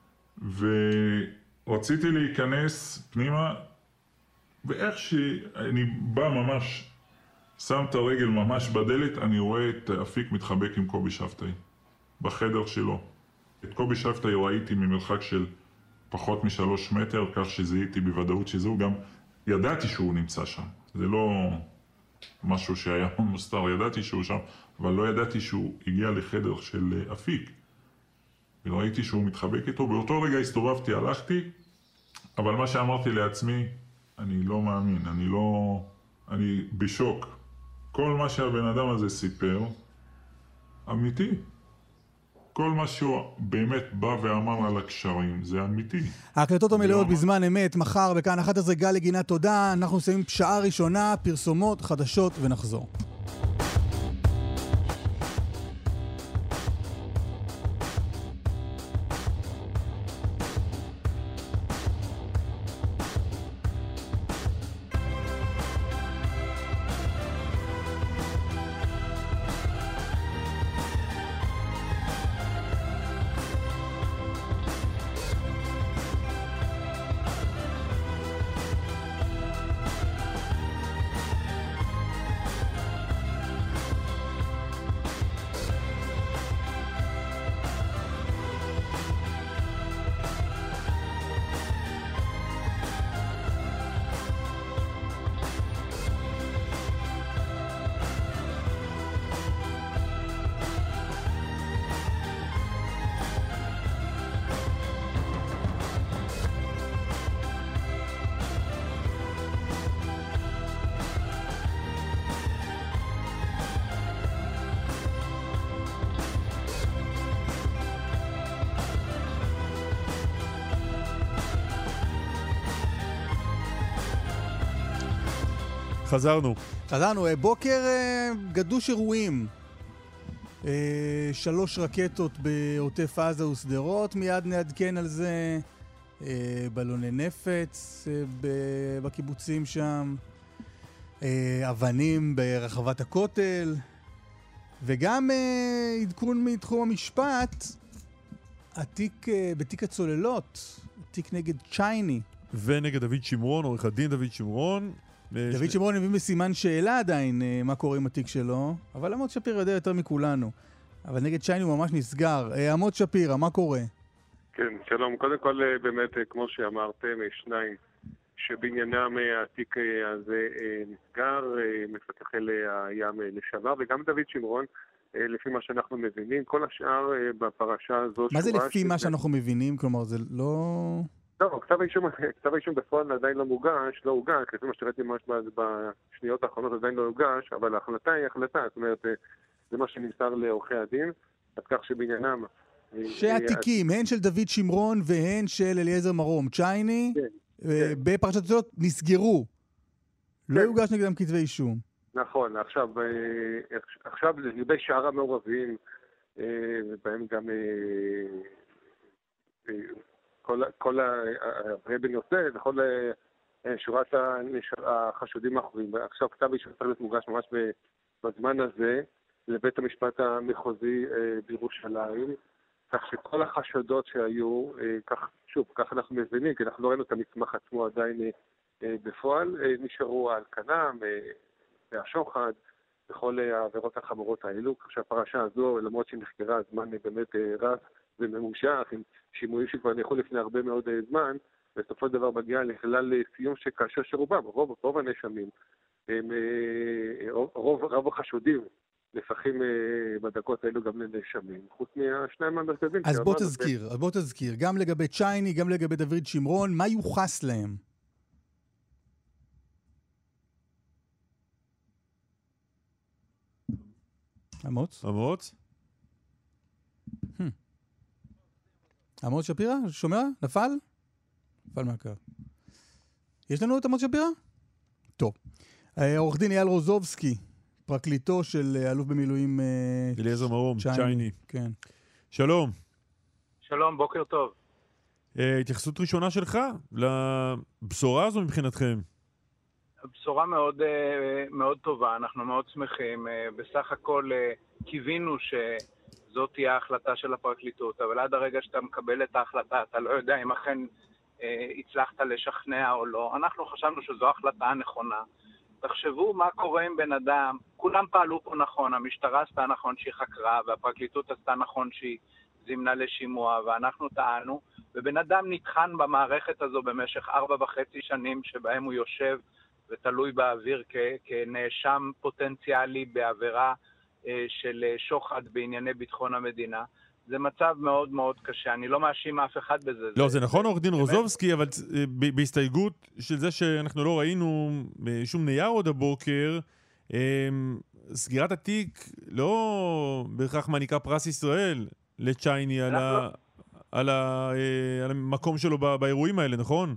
ורציתי להיכנס פנימה, ואיך שאני בא ממש, שם את הרגל ממש בדלת, אני רואה את אפיק מתחבק עם קובי שבתאי, בחדר שלו. את קובי שבתאי ראיתי ממרחק של פחות מ3 מטר, כך שזיהיתי בוודאות שזהו, גם ידעתי שהוא נמצא שם. זה לא משהו שהיה מוסתר, ידעתי שהוא שם, אבל לא ידעתי שהוא הגיע לחדר של אפיק. וראיתי שהוא מתחבק איתו, באותו רגע הסתובבתי, הלכתי, אבל מה שאמרתי לעצמי, אני לא מאמין, אני בשוק. כל מה שהבן אדם הזה סיפר, אמיתי. כל מה שהוא באמת בא ואמר על הקשרים, זה אמיתי. ההקלטות המלאות בזמן אמת, מחר בכאן 11. גלי גינת, תודה. אנחנו מסיימים שעה ראשונה, פרסומות, חדשות ונחזור. חזרנו. בוקר גדוש אירועים. 3 רקטות בעוטף עזה וסדרות, מיד נעדכן על זה. בלוני נפץ בקיבוצים שם, אבנים ברחבת הכותל, וגם עדכון מתחום המשפט, בתיק הצוללות, תיק נגד צ'ייני. ונגד דוד שמרון, עורך הדין דוד שמרון. דוד שמרון הביא בסימן שאלה עדיין מה קורה עם התיק שלו, אבל עמוד שפיר יודע יותר מכולנו. אבל נגד צ'ייני הוא ממש נסגר. עמוד שפיר, מה קורה? כן, שלום. קודם כל, באמת, כמו שאמרתם, שניים שבעניינם התיק הזה נסגר, מפקח חיל הים לשעבר, וגם דוד שמרון, לפי מה שאנחנו מבינים. כל השאר בפרשה הזאת... מה זה לפי מה שאנחנו מבינים? כלומר, זה לא... לא, כתב האישום בפועל עדיין לא הוגש, לפי מה שראיתי ממש בשניות האחרונות עדיין לא הוגש, אבל ההחלטה היא החלטה, זאת אומרת, זה מה שנמסר לעורכי הדין, אז כך שבעניינם... שהתיקים, הן של דוד שמרון והן של אליעזר מרום, צ'ייני, בפרשת הצוללות נסגרו. לא יוגש נגדם כתבי אישום. נכון, עכשיו לגבי שאר המעורבים, ובהם גם כל הרבן יוסף, וכל שורת החשודים האחרים. עכשיו כתב אישום צריך להיות מוגש ממש בזמן הזה לבית המשפט המחוזי בירושלים, כך שכל החשדות שהיו, כך אנחנו מבינים, כי אנחנו לא ראינו את המסמך עצמו עדיין בפועל, נשארו על כנם, והשוחד, וכל העבירות החמורות האלו, כך שהפרשה הזו, למרות שהיא נחקרה זמן באמת רב וממושך, עם שימועים שכבר נלכו לפני הרבה מאוד זמן, בסופו של דבר מגיע לכלל סיום שכאשר שרובם, רוב הנאשמים, רוב החשודים, נפחים בדקות האלו גם לנאשמים, חוץ מהשניים המרכזיים. אז בוא תזכיר, גם לגבי צ'ייני, גם לגבי דוד שמרון, מה יוחס להם? עמוץ? עמוץ שפירא? שומע? נפל מהקו. יש לנו את עמוץ שפירא? טוב. עורך דין אייל רוזובסקי, פרקליטו של אלוף במילואים אליעזר מרום, צ'ייני. כן. שלום. שלום, בוקר טוב. התייחסות ראשונה שלך לבשורה הזו מבחינתכם? בשורה מאוד, מאוד טובה, אנחנו מאוד שמחים. בסך הכל קיווינו שזאת תהיה ההחלטה של הפרקליטות, אבל עד הרגע שאתה מקבל את ההחלטה, אתה לא יודע אם אכן הצלחת לשכנע או לא. אנחנו חשבנו שזו החלטה הנכונה. תחשבו מה קורה עם בן אדם, כולם פעלו פה נכון, המשטרה עשתה נכון שהיא חקרה, והפרקליטות עשתה נכון שהיא זימנה לשימוע, ואנחנו טענו, ובן אדם נטחן במערכת הזו במשך 4.5 שנים שבהם הוא יושב ותלוי באוויר כנאשם פוטנציאלי בעבירה של שוחד בענייני ביטחון המדינה. זה מצב מאוד מאוד קשה, אני לא מאשים אף אחד בזה. לא, זה נכון עורך דין רוזובסקי, אבל בהסתייגות של זה שאנחנו לא ראינו שום נייר עוד הבוקר, סגירת התיק לא בהכרח מעניקה פרס ישראל לצ'ייני על המקום שלו באירועים האלה, נכון?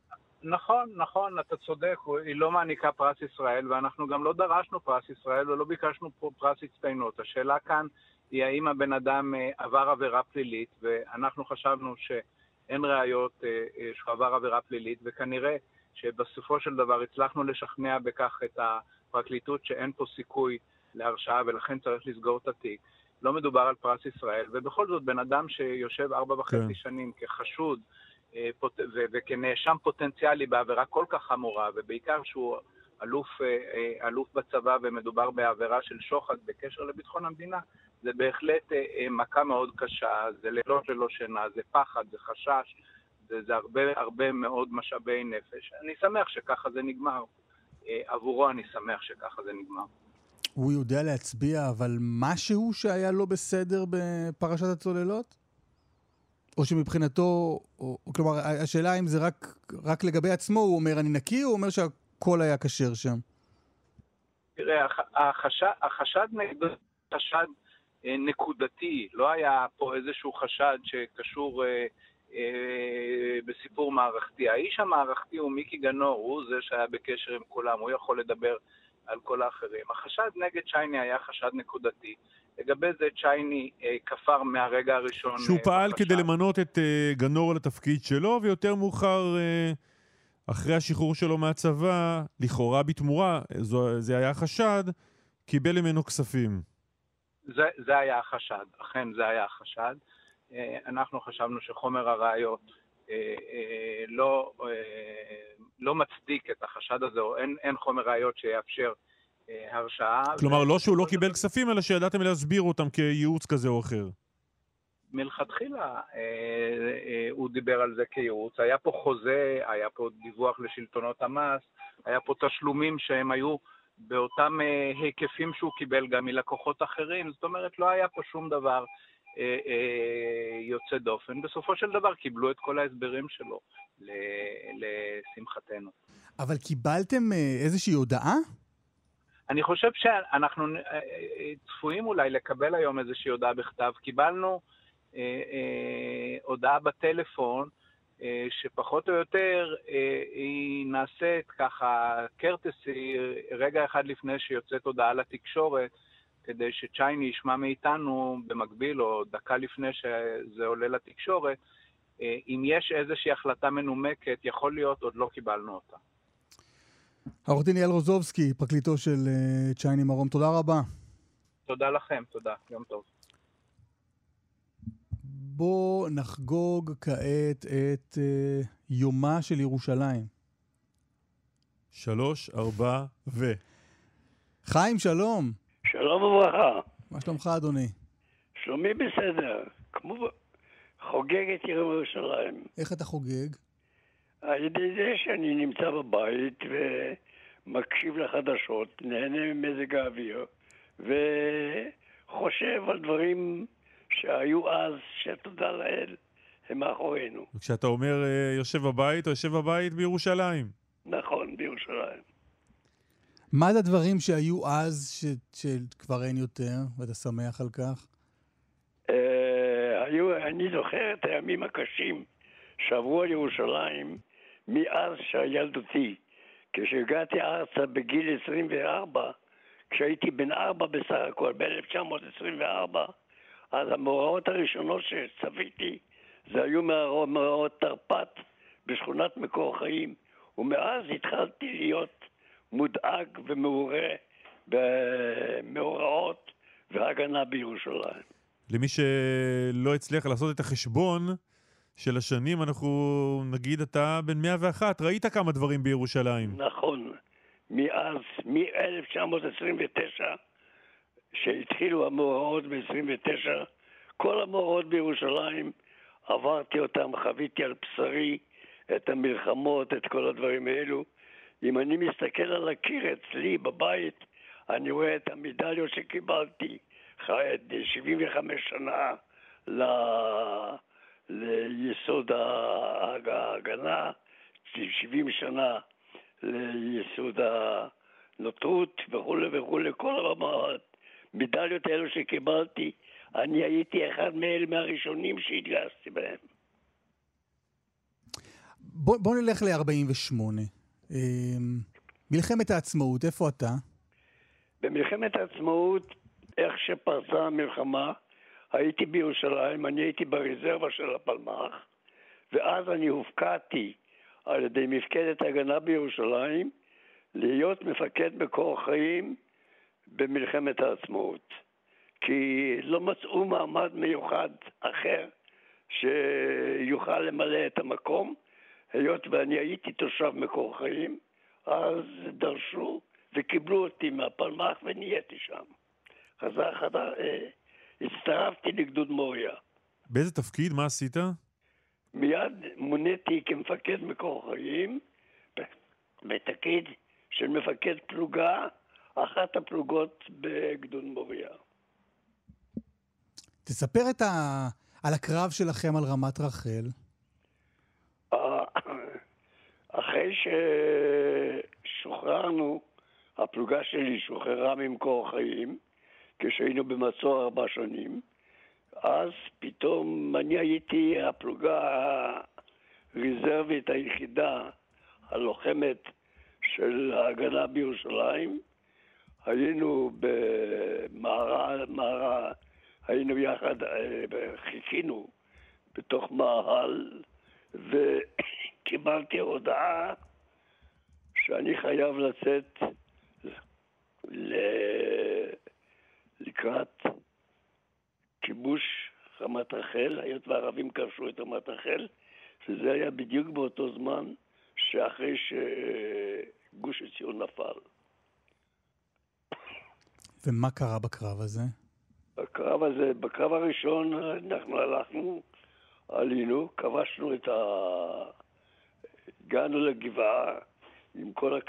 נכון, אתה צודק, היא לא מעניקה פרס ישראל, ואנחנו גם לא דרשנו פרס ישראל ולא ביקשנו פרס הצטיינות. השאלה כאן היא האם הבן אדם עבר עבירה פלילית, ואנחנו חשבנו שאין ראיות שהוא עבר עבירה פלילית, וכנראה שבסופו של דבר הצלחנו לשכנע בכך את הפרקליטות שאין פה סיכוי להרשעה, ולכן צריך לסגור את התיק. לא מדובר על פרס ישראל, ובכל זאת בן אדם שיושב 4.5 שנים כחשוד, וכנאשם פוטנציאלי בעבירה כל כך חמורה, ובעיקר שהוא אלוף בצבא ומדובר בעבירה של שוחד בקשר לביטחון המדינה, זה בהחלט מכה מאוד קשה, זה לילות ללא שינה, זה פחד, זה חשש, זה הרבה מאוד משאבי נפש. אני שמח שככה זה נגמר. עבורו אני שמח שככה זה נגמר. הוא יודע להצביע, אבל משהו שהיה לא בסדר בפרשת הצוללות? או שמבחינתו, כלומר, השאלה אם זה רק לגבי עצמו, הוא אומר אני נקי, או הוא אומר שהכל היה כשר שם? תראה, החשד נגדו, חשד נקודתי, לא היה פה איזשהו חשד שקשור בסיפור מערכתי. האיש המערכתי הוא מיקי גנור, הוא זה שהיה בקשר עם כולם, הוא יכול לדבר על כל האחרים. החשד נגד צ'ייני היה חשד נקודתי. לגבי זה צ'ייני כפר מהרגע הראשון. שהוא פעל כדי למנות את גנור לתפקיד שלו, ויותר מאוחר, אחרי השחרור שלו מהצבא, לכאורה בתמורה, זה היה חשד, קיבל ממנו כספים. זה היה החשד, אכן זה היה החשד. אנחנו חשבנו שחומר הראיות לא מצדיק את החשד הזה, או אין חומר ראיות שיאפשר הרשעה. כלומר, לא שהוא לא קיבל כספים, אלא שידעתם להסביר אותם כייעוץ כזה או אחר. מלכתחילה הוא דיבר על זה כייעוץ. היה פה חוזה, היה פה דיווח לשלטונות המס, היה פה תשלומים שהם היו באותם היקפים שהוא קיבל גם מלקוחות אחרים. זאת אומרת, לא היה פה שום דבר יוצא דופן. בסופו של דבר קיבלו את כל ההסברים שלו, לשמחתנו. אבל קיבלתם איזושהי הודעה? אני חושב שאנחנו צפויים אולי לקבל היום איזושהי הודעה בכתב. קיבלנו הודעה בטלפון, שפחות או יותר היא נעשית ככה קרטסי רגע אחד לפני שיוצאת הודעה לתקשורת, כדי שצ'ייני ישמע מאיתנו במקביל או דקה לפני שזה עולה לתקשורת. אם יש איזושהי החלטה מנומקת, יכול להיות, עוד לא קיבלנו אותה. עורך דין אייל רוזובסקי, פרקליטו של צ'ייני מרום, תודה רבה. תודה לכם, תודה, יום טוב. בוא נחגוג כעת את יומה של ירושלים. 3, 4 ו... חיים, שלום. שלום וברכה. מה שלומך, אדוני? שלומי בסדר, כמו חוגג את יום ירושלים. איך אתה חוגג? על ידי זה שאני נמצא בבית ומקשיב לחדשות, נהנה ממזג האוויר, וחושב על דברים שהיו אז, שתודה לאל, הם מאחורינו. וכשאתה אומר יושב בבית, או יושב בבית בירושלים? נכון, בירושלים. מה זה הדברים שהיו אז שכבר אין יותר, ואתה שמח על כך? אני זוכר את הימים הקשים שעברו על ירושלים מאז שילדותי. כשהגעתי ארצה בגיל 24, כשהייתי בן 4 בסך הכל, ב-1924, אז המאורעות הראשונות שצפיתי, זה היו מאורעות תרפ"ט בשכונת מקור חיים, ומאז התחלתי להיות מודאג ומעורה במאורעות והגנה בירושלים. למי שלא הצליח לעשות את החשבון של השנים, אנחנו נגיד אתה בן 101, ראית כמה דברים בירושלים. נכון, מאז, מ-1929, שהתחילו המאורעות ב-29, כל המאורעות בירושלים, עברתי אותם, חוויתי על בשרי את המלחמות, את כל הדברים האלו. אם אני מסתכל על הקיר אצלי בבית, אני רואה את המדליות שקיבלתי, 75 שנה ליסוד ההגנה, 70 שנה ליסוד הנותרות וכו' וכו', כל המדליות האלו שקיבלתי, אני הייתי אחד מהראשונים שהתגייסתי בהם. בוא נלך ל-48. מלחמת העצמאות, איפה אתה? במלחמת העצמאות, איך שפרצה המלחמה, הייתי בירושלים, אני הייתי ברזרבה של הפלמ"ח, ואז אני הופקעתי על ידי מפקדת ההגנה בירושלים, להיות מפקד מקור חיים במלחמת העצמאות. כי לא מצאו מעמד מיוחד אחר שיוכל למלא את המקום, היות ואני הייתי תושב מקור חיים, אז דרשו וקיבלו אותי מהפלמ"ח ונהייתי שם. הצטרפתי לגדוד מוריה. באיזה תפקיד? מה עשית? מיד מוניתי כמפקד מקור חיים, בתפקיד של מפקד פלוגה, אחת הפלוגות בגדוד מוריה. תספר על הקרב שלכם על רמת רחל. אחרי ששוחררנו, הפלוגה שלי שוחררה ממקור חיים, כשהיינו במצור 4 שנים, אז פתאום אני הייתי הפלוגה הרזרבית היחידה, הלוחמת של ההגנה בירושלים. היינו במערה, היינו יחד, חיכינו בתוך מאהל, וקיבלתי הודעה שאני חייב לצאת לקראת כיבוש רמת רחל, היות והערבים כבשו את רמת רחל, שזה היה בדיוק באותו זמן שאחרי שגוש עציון נפל. ומה קרה בקרב הזה? בקרב הראשון אנחנו הלכנו, עלינו, כבשנו הגענו לגבעה עם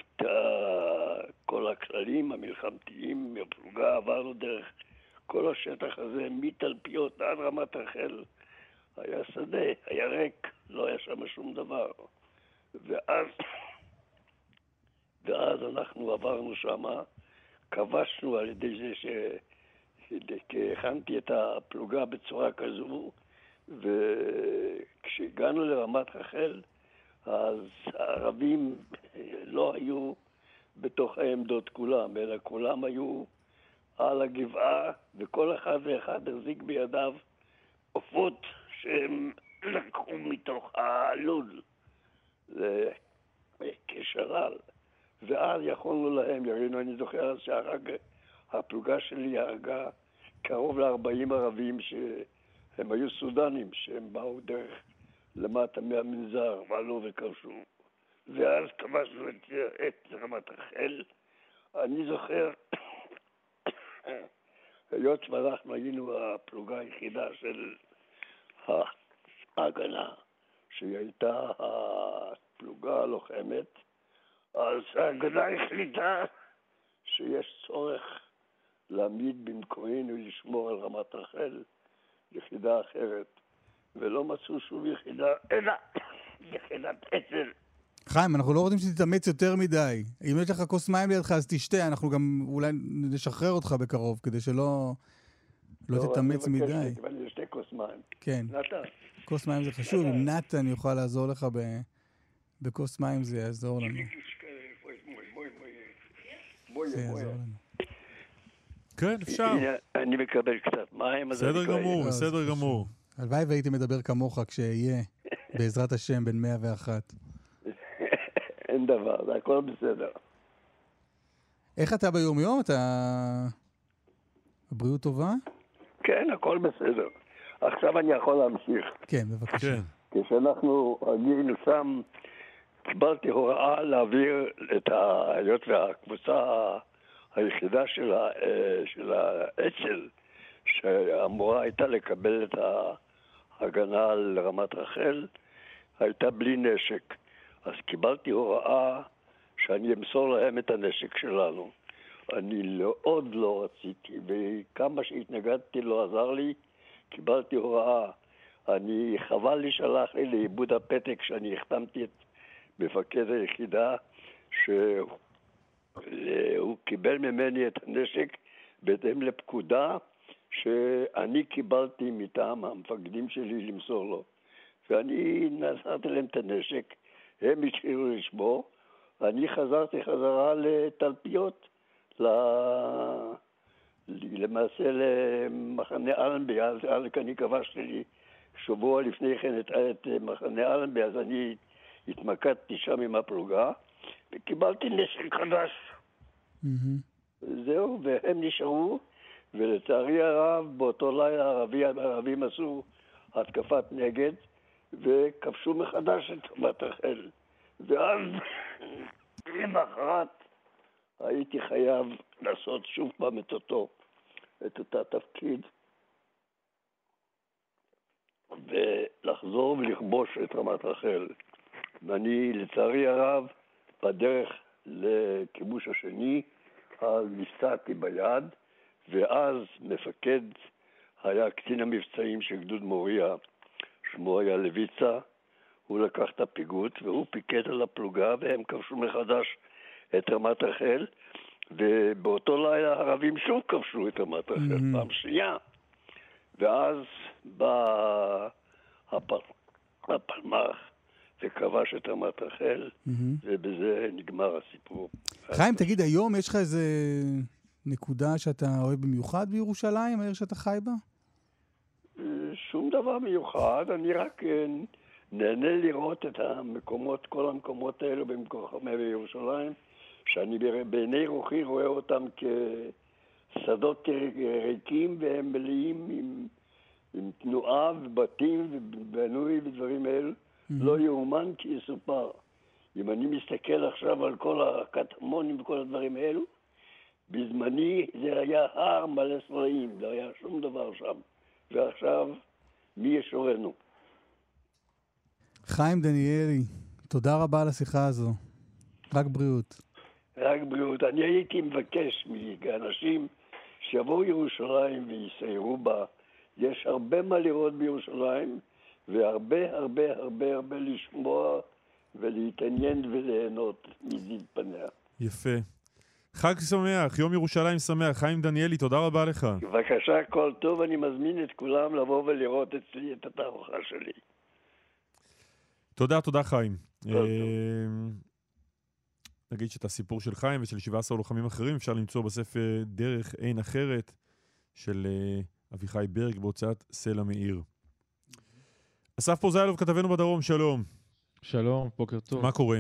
כל הכללים המלחמתיים, הפלוגה עברנו דרך כל השטח הזה, מתלפיות עד רמת רחל. היה שדה, היה ריק, לא היה שם שום דבר. ואז אנחנו עברנו שמה, כבשנו על ידי זה שהכנתי את הפלוגה בצורה כזו, וכשהגענו לרמת רחל, אז הערבים לא היו בתוך העמדות כולם, אלא כולם היו על הגבעה, וכל אחד ואחד החזיק בידיו עופות שהם לקחו מתוך הלול כשלל. ואז יכולנו להם, ירינו, אני זוכר שהפלוגה שלי הרגה קרוב ל-40 ערבים שהם היו סודנים, שהם באו דרך למטה מהמנזר, ועלו וכבשו. ואז כבשנו את רמת רחל. אני זוכר, היות ואנחנו היינו הפלוגה היחידה של ההגנה, שהיא הייתה הפלוגה הלוחמת, אז ההגנה החליטה שיש צורך להעמיד במקומנו לשמור על רמת רחל יחידה אחרת, ולא מצאו שום יחידה, אלא יחידת אצ"ל. חיים, אנחנו לא רוצים שתתאמץ יותר מדי. אם יש לך כוס מים לידך, אז תשתה. אנחנו גם אולי נשחרר אותך בקרוב, כדי שלא תתאמץ מדי. אני אשתה כוס מים. כן. נתן. כוס מים זה חשוב. אם נתן יוכל לעזור לך בכוס מים, זה יעזור לנו. זה יעזור לנו. כן, אפשר. אני מקבל קצת מים. בסדר גמור, בסדר גמור. הלוואי והייתי מדבר כמוך כשאהיה, בעזרת השם, בן 101. אין דבר, זה הכל בסדר. איך אתה ביום יום? הבריאות טובה? כן, הכל בסדר. עכשיו אני יכול להמשיך. כן, בבקשה. כשאנחנו היינו שם, קיבלתי הוראה להעביר את היות והקבוצה היחידה של האצ"ל, שאמורה הייתה לקבל את ההגנה על רמת רחל, הייתה בלי נשק. אז קיבלתי הוראה שאני אמסור להם את הנשק שלנו. אני עוד לא רציתי, וכמה שהתנגדתי לא עזר לי, קיבלתי הוראה. חבל לי שלח לי לאיבוד הפתק שאני החתמתי את מפקד היחידה, שהוא קיבל ממני את הנשק בהתאם לפקודה שאני קיבלתי מטעם המפקדים שלי למסור לו. ואני נשאתי להם את הנשק, הם התחילו לשמור, אני חזרתי חזרה לתלפיות, למעשה למחנה אלנבי, אז אני כבשתי לי שבוע לפני כן את מחנה אלנבי, אז אני התמקדתי שם עם הפלוגה, וקיבלתי נשק חדש. זהו, והם נשארו, ולצערי הרב, באותו לילה הערבים עשו התקפת נגד, וכבשו מחדש את רמת רחל. ואז למחרת הייתי חייב לעשות שוב פעם את אותה תפקיד, ולחזור ולכבוש את רמת רחל. ואני לצערי הרב בדרך לכיבוש השני, אז נפצעתי ביד, ואז מפקד היה קצין המבצעים של גדוד מוריה, שמו היה לויצה, הוא לקח את הפיגוט והוא פיקד על הפלוגה והם כבשו מחדש את רמת רחל, ובאותו לילה הערבים שוב כבשו את רמת רחל פעם שנייה. ואז בא הפלמ"ח וכבש את רמת רחל, ובזה נגמר הסיפור. חיים, תגיד, היום יש לך איזה נקודה שאתה אוהב במיוחד בירושלים, העיר שאתה חי בה? שום דבר מיוחד, אני רק נהנה לראות את המקומות, כל המקומות האלו במקומות בירושלים, שאני בעיני רוחי רואה אותם כשדות ריקים והם מלאים עם תנועה ובתים ובנוי ודברים האלו. לא יאומן כי יסופר. אם אני מסתכל עכשיו על כל הקטמונים וכל הדברים האלו, בזמני זה היה הר מלא סלעים, לא היה שום דבר שם. ועכשיו, מי ישורנו? חיים דניאלי, תודה רבה על השיחה הזו. רק בריאות. רק בריאות. אני הייתי מבקש מאנשים שיבואו ירושלים ויסיירו בה. יש הרבה מה לראות בירושלים, והרבה הרבה הרבה הרבה לשמוע ולהתעניין וליהנות מזיו פניה. יפה. חג שמח, יום ירושלים שמח. חיים דניאלי, תודה רבה לך. בבקשה, כל טוב, אני מזמין את כולם לבוא ולראות אצלי את התערוכה שלי. תודה חיים. נגיד שאת הסיפור של חיים ושל 17 לוחמים אחרים אפשר למצוא בספר דרך אין אחרת של אביחי ברג בהוצאת סלע מאיר. אסף פוזיילוב, כתבנו בדרום, שלום. שלום, בוקר טוב. מה קורה?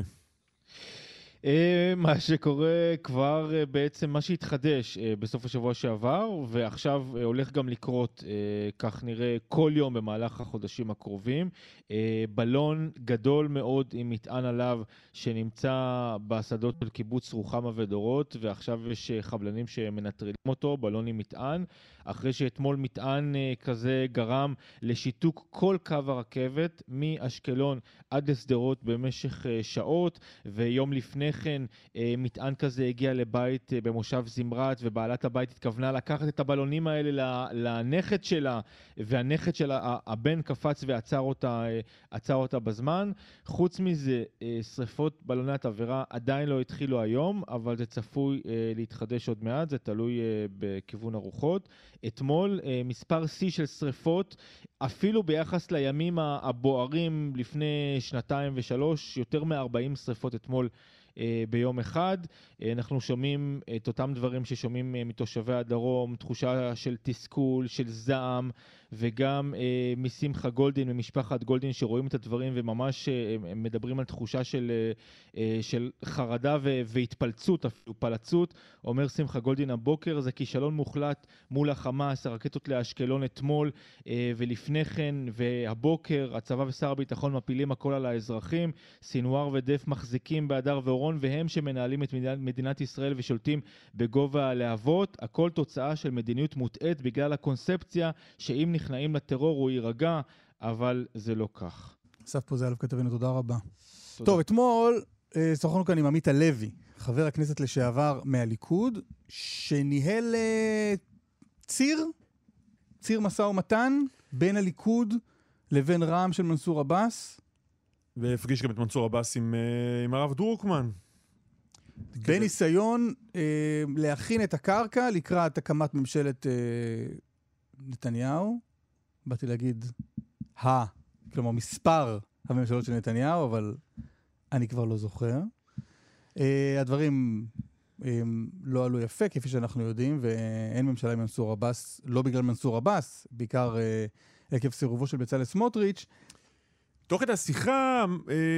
מה שקורה כבר בעצם מה שהתחדש בסוף השבוע שעבר, ועכשיו הולך גם לקרות, כך נראה, כל יום במהלך החודשים הקרובים. בלון גדול מאוד עם מטען עליו שנמצא בשדות של קיבוץ רוחמה ודורות, ועכשיו יש חבלנים שמנטרלים אותו, בלון עם מטען, אחרי שאתמול מטען כזה גרם לשיתוק כל קו הרכבת מאשקלון עד לשדרות במשך שעות, ויום לפני כן מטען כזה הגיע לבית במושב זמרת, ובעלת הבית התכוונה לקחת את הבלונים האלה לנכד שלה, והנכד שלה, הבן קפץ ועצר אותה בזמן. חוץ מזה, שריפות בלוני התבערה עדיין לא התחילו היום, אבל זה צפוי להתחדש עוד מעט, זה תלוי בכיוון הרוחות. אתמול מספר C של שריפות, אפילו ביחס לימים הבוערים לפני 2 ו3, יותר מ-40 שריפות אתמול ביום אחד. אנחנו שומעים את אותם דברים ששומעים מתושבי הדרום, תחושה של תסכול, של זעם, וגם משמחה גולדין, ממשפחת גולדין, שרואים את הדברים וממש מדברים על תחושה של חרדה והתפלצות, אפילו פלצות. אומר שמחה גולדין הבוקר, זה כישלון מוחלט מול החמאס, הרקטות לאשקלון אתמול ולפני כן, והבוקר הצבא ושר הביטחון מפילים הכל על האזרחים, סינואר ודף מחזיקים באדר ואורון, והם שמנהלים את מדינת ישראל ושולטים בגובה הלהבות. הכל תוצאה של מדיניות מוטעת בגלל הקונספציה שאם נכנעים לטרור הוא יירגע, אבל זה לא כך. אסף פוזיילוב, כתבנו, תודה רבה. טוב, אתמול שוחחנו כאן עם עמית הלוי, חבר הכנסת לשעבר מהליכוד, שניהל ציר משא ומתן בין הליכוד לבין רע"מ של מנסור עבאס. והפגיש גם את מנסור עבאס עם הרב דרוקמן. בניסיון להכין את הקרקע לקראת הקמת ממשלת נתניהו. באתי להגיד כלומר מספר הממשלות של נתניהו, אבל אני כבר לא זוכר. הדברים לא עלו יפה, כפי שאנחנו יודעים, ואין ממשלה עם מנסור עבאס, לא בגלל מנסור עבאס, בעיקר עקב סירובו של בצלאל סמוטריץ'. תוך כדי השיחה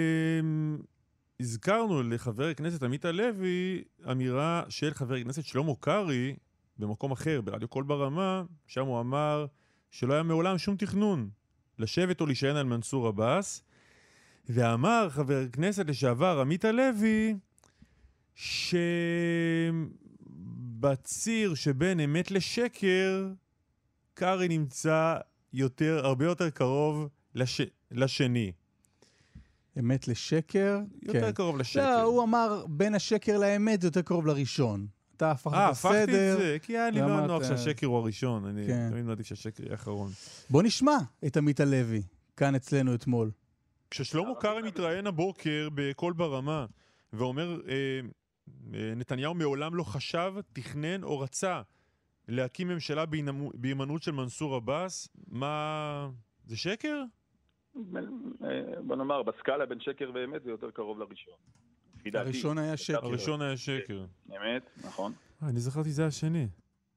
הזכרנו לחבר הכנסת עמית הלוי אמירה של חבר הכנסת שלמה קרעי במקום אחר, ברדיו קול ברמה, שם הוא אמר שלא היה מעולם שום תכנון לשבת או להישען על מנסור עבאס, ואמר חבר הכנסת לשעבר עמית הלוי שבציר שבין אמת לשקר קרעי נמצא הרבה יותר קרוב לשני. אמת לשקר? יותר קרוב לשקר. לא, הוא אמר בין השקר לאמת זה יותר קרוב לראשון. אתה הפכת בסדר. הפכתי את זה, כי היה לי לא נוח שהשקר הוא הראשון. אני תמיד מעדיף שהשקר יהיה האחרון. בוא נשמע את עמית הלוי, כאן אצלנו אתמול. כששלמה קרעי מתראיין הבוקר בקול ברמה, ואומר, נתניהו מעולם לא חשב, תכנן או רצה להקים ממשלה בהימנעות של מנסור עבאס, מה... זה שקר? בוא נאמר, בסקאלה בין שקר ואמת זה יותר קרוב לראשון. הראשון היה שקר. הראשון היה שקר. אמת, נכון. אני זכרתי זה השני.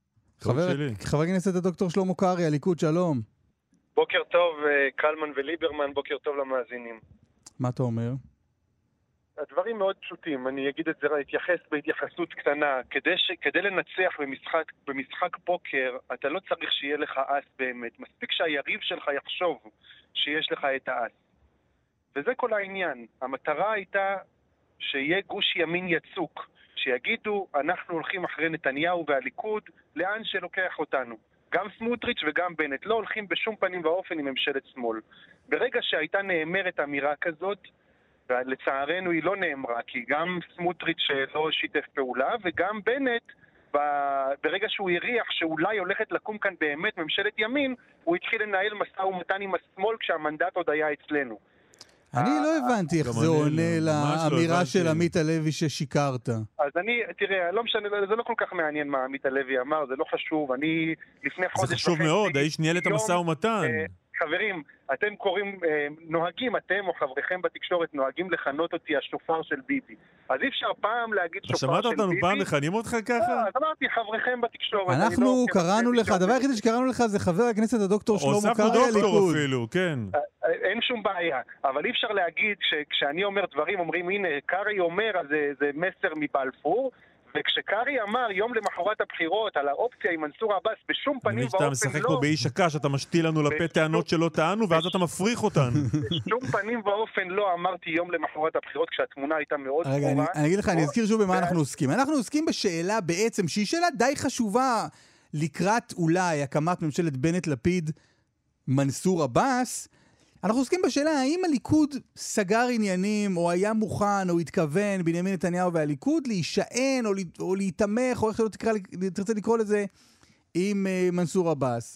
חבר הכנסת הדוקטור שלמה קרעי, הליכוד, שלום. בוקר טוב, קלמן וליברמן, בוקר טוב למאזינים. מה אתה אומר? הדברים מאוד פשוטים, אני אגיד את זה, אתייחס בהתייחסות קטנה. כדי לנצח במשחק פוקר, אתה לא צריך שיהיה לך אס באמת. מספיק שהיריב שלך יחשוב שיש לך את האס. וזה כל העניין. המטרה הייתה שיהיה גוש ימין יצוק, שיגידו, אנחנו הולכים אחרי נתניהו והליכוד, לאן שלוקח אותנו. גם סמוטריץ' וגם בנט לא הולכים בשום פנים ואופן עם ממשלת שמאל. ברגע שהייתה נאמרת אמירה כזאת, ולצערנו היא לא נאמרה, כי גם סמוטריץ' לא שיתף פעולה, וגם בנט, ברגע שהוא הריח שאולי הולכת לקום כאן באמת ממשלת ימין, הוא התחיל לנהל משא ומתן עם השמאל כשהמנדט עוד היה אצלנו. אני לא הבנתי איך זה עונה לאמירה של עמית הלוי ששיקרת. אז תראה, לא משנה, זה לא כל כך מעניין מה עמית הלוי אמר, זה לא חשוב, אני לפני חודש... זה חשוב מאוד, האיש ניהל את המשא ומתן. חברים, אתם נוהגים, אתם או חבריכם בתקשורת נוהגים לכנות אותי השופר של ביבי. אז אי אפשר פעם להגיד שופר של ביבי. שמעת אותנו פעם מכנים אותך ככה? אז אמרתי חבריכם בתקשורת. אנחנו קראנו לך, הדבר היחידי שקראנו לך זה חבר הכנסת הדוקטור שלמה קרעי הליכוד. הוספנו דוקטור אפילו, כן. אין שום בעיה, אבל אי אפשר להגיד שכשאני אומר דברים, אומרים הנה, קרעי אומר, אז זה מסר מבלפור, וכשקרעי אמר יום למחרת הבחירות על האופציה עם מנסור עבאס בשום פנים ואופן לא... אתה משחק פה באיש הקש, אתה משתיל לנו לפה טענות שלא טענו ואז אתה מפריך אותנו. בשום פנים ואופן לא אמרתי יום למחרת הבחירות כשהתמונה הייתה מאוד ברורה. רגע, אני אגיד לך, אני אזכיר שוב במה אנחנו עוסקים. אנחנו עוסקים בשאלה בעצם שהיא שאלה די חשובה לקראת אולי הקמת ממשלת בנט לפיד מנסור עבאס. אנחנו עוסקים בשאלה האם הליכוד סגר עניינים, או היה מוכן, או התכוון, בנימין נתניהו והליכוד, להישען, או להתמך, או איך שלא תרצה לקרוא לזה, עם מנסור עבאס.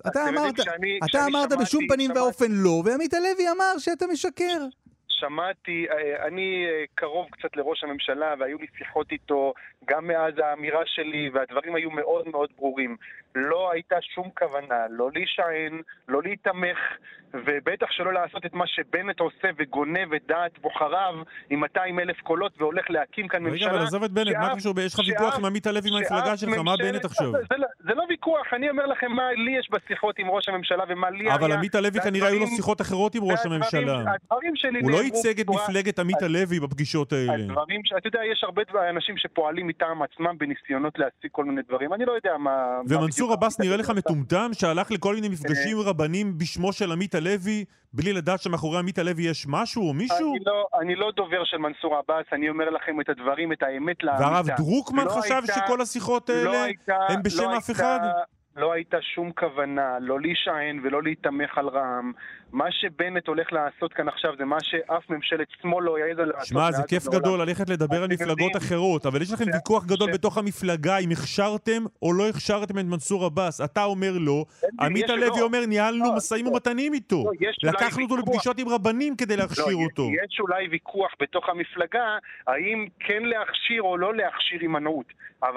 אתה אמרת בשום פנים ואופן לא, ועמית הלוי אמר שאתה משקר. שמעתי, אני קרוב קצת לראש הממשלה, והיו לי שיחות איתו גם מאז האמירה שלי, והדברים היו מאוד מאוד ברורים. לא הייתה שום כוונה, לא להישען, לא להתמך, ובטח שלא לעשות את מה שבנט עושה וגונב את דעת בוחריו עם 200,000 קולות והולך להקים כאן ממשלה. רגע, אבל עזוב את בנט, מה קשור? יש לך ויכוח עם עמית הלוי מהמפלגה שלך, מה בנט עכשיו? זה לא ויכוח, אני אומר לכם מה לי יש בשיחות עם ראש הממשלה ומה לי היה... אבל עמית הלוי כנראה היו לו שיחות אחרות עם ראש הממשלה. הוא לא ייצג את מפלגת עמית הלוי בפגישות האלה. אתה יודע, יש הרבה אנשים שפועלים מטעם עצמם בניסיונות להשיג כל מיני דברים. אני לא יודע מה... ומנסור עבאס נראה לך מטומטם שהלך לכל מיני מפגשים רבנים בשמו של עמית הלוי בלי לדעת שמאחורי עמית הלוי יש משהו או מישהו? אני לא דובר של מנסור עבאס, אני אומר לכם את הדברים, את האמת לאמיתה. והרב דרוקמן חשב שכל השיחות האלה הן בשם אף אחד? לא הייתה שום כוונה, לא להישען ולא להתמך על רע"מ. מה שבנט הולך לעשות כאן עכשיו זה מה שאף ממשלת שמאל לא יעז לעשות. שמע, זה כיף גדול ללכת לדבר על מפלגות אחרות, אבל יש לכם ויכוח גדול בתוך המפלגה אם הכשרתם או לא הכשרתם את מנסור עבאס. אתה אומר לא, עמית הלוי אומר ניהלנו משאים ומתנים איתו. לקחנו אותו לפגישות עם רבנים כדי להכשיר אותו. יש אולי ויכוח בתוך המפלגה האם כן להכשיר או לא להכשיר הימנעות,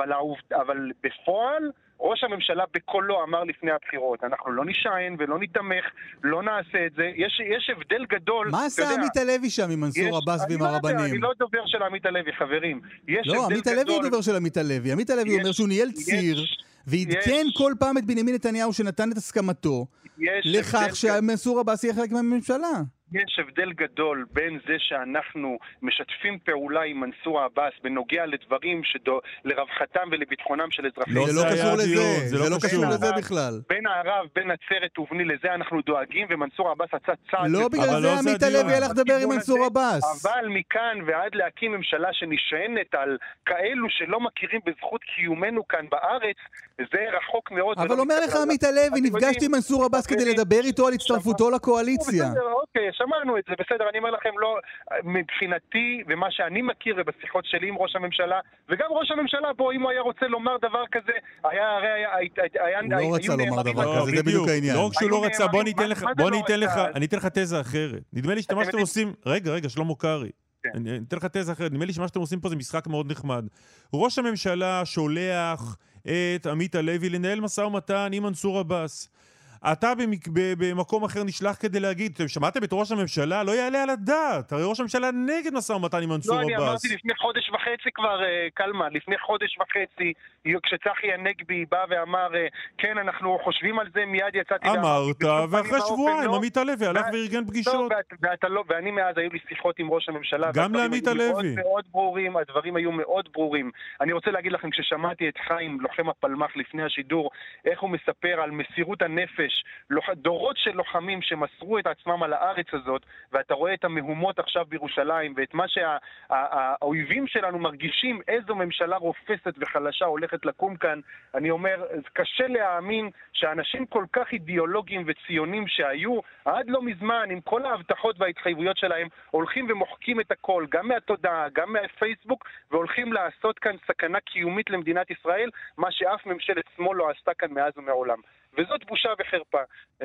אבל בפועל ראש הממשלה בקולו אמר לפני הבחירות, אנחנו לא נשען ולא נתמך, לא נעשה את זה. יש הבדל גדול. מה עשה עמית הלוי שם עם מנסור עבאס ועם הרבנים? אני לא דובר של עמית הלוי, חברים. לא, עמית הלוי הוא דובר של עמית הלוי. עמית הלוי אומר שהוא ניהל ציר, ועדכן כל פעם את בנימין נתניהו שנתן את הסכמתו לכך שמנסור עבאס יהיה חלק מהממשלה. יש הבדל גדול בין זה שאנחנו משתפים פעולה עם מנסור עבאס בנוגע לדברים לרווחתם ולביטחונם של אזרחים. זה לא קשור לזה, זה לא קשור לזה בכלל. בין הערב, בין עצרת ובני, לזה אנחנו דואגים, ומנסור עבאס עשה צעד. לא בגלל זה עמית הלוי הלך לדבר עם מנסור עבאס. אבל מכאן ועד להקים ממשלה שנשענת על כאלו שלא מכירים בזכות קיומנו כאן בארץ, זה רחוק מאוד. אבל אומר לך עמית הלוי, נפגשתי עם מנסור עבאס כדי לדבר איתו על הצטרפותו לקואליציה. אוקיי, שמענו את זה, בסדר, אני אומר לכם, לא, מבחינתי, ומה שאני מכיר, ובשיחות שלי עם ראש הממשלה, וגם ראש הממשלה בו, אם הוא היה רוצה לומר דבר כזה, היה... הוא לא רצה לומר דבר כזה, זה בדיוק העניין. לא רק שהוא לא רצה, בוא אני אתן לך תזה אחרת. נדמה לי שמה שאתם עושים... רגע, שלמה קרעי. אני אתן לך תזה אחרת, נדמה לי שמה שאתם עושים פה זה משחק מאוד נחמד. ראש הממשלה שולח את עמית הלוי לנהל משא ומתן עם מנסור עבאס. אתה במקום אחר נשלח כדי להגיד, אתם שמעתם את ראש הממשלה? לא יעלה על הדעת, הרי ראש הממשלה נגד משא ומתן עם מנסור עבאס. לא, אני אמרתי לפני חודש וחצי כבר, קלמה, לפני חודש וחצי, כשצחי הנגבי בא ואמר, כן, אנחנו חושבים על זה, מיד יצאתי... אמרת, ואחרי שבועיים, עמית הלוי הלך וארגן פגישות. ואני מאז היו לי שיחות עם ראש הממשלה. גם לעמית הלוי. מאוד ברורים, הדברים היו מאוד ברורים. אני רוצה להגיד לכם, כששמעתי את חיים, לוחם הפלמ"ח לפני השידור, איך הוא מספר על מסירות הנפש, דורות של לוחמים שמסרו את עצמם על הארץ הזאת, ואתה רואה את המהומות עכשיו בירושלים, ואת מה שהאויבים שלנו מרגישים, איזו ממשלה רופסת וחלשה הולכת לקום כאן. אני אומר, קשה להאמין שאנשים כל כך אידיאולוגיים וציונים שהיו עד לא מזמן, עם כל ההבטחות וההתחייבויות שלהם, הולכים ומוחקים את הכל, גם מהתודעה, גם מהפייסבוק, והולכים לעשות כאן סכנה קיומית למדינת ישראל, מה שאף ממשלת שמאל לא עשתה כאן מאז ומעולם. וזאת בושה וחרפה.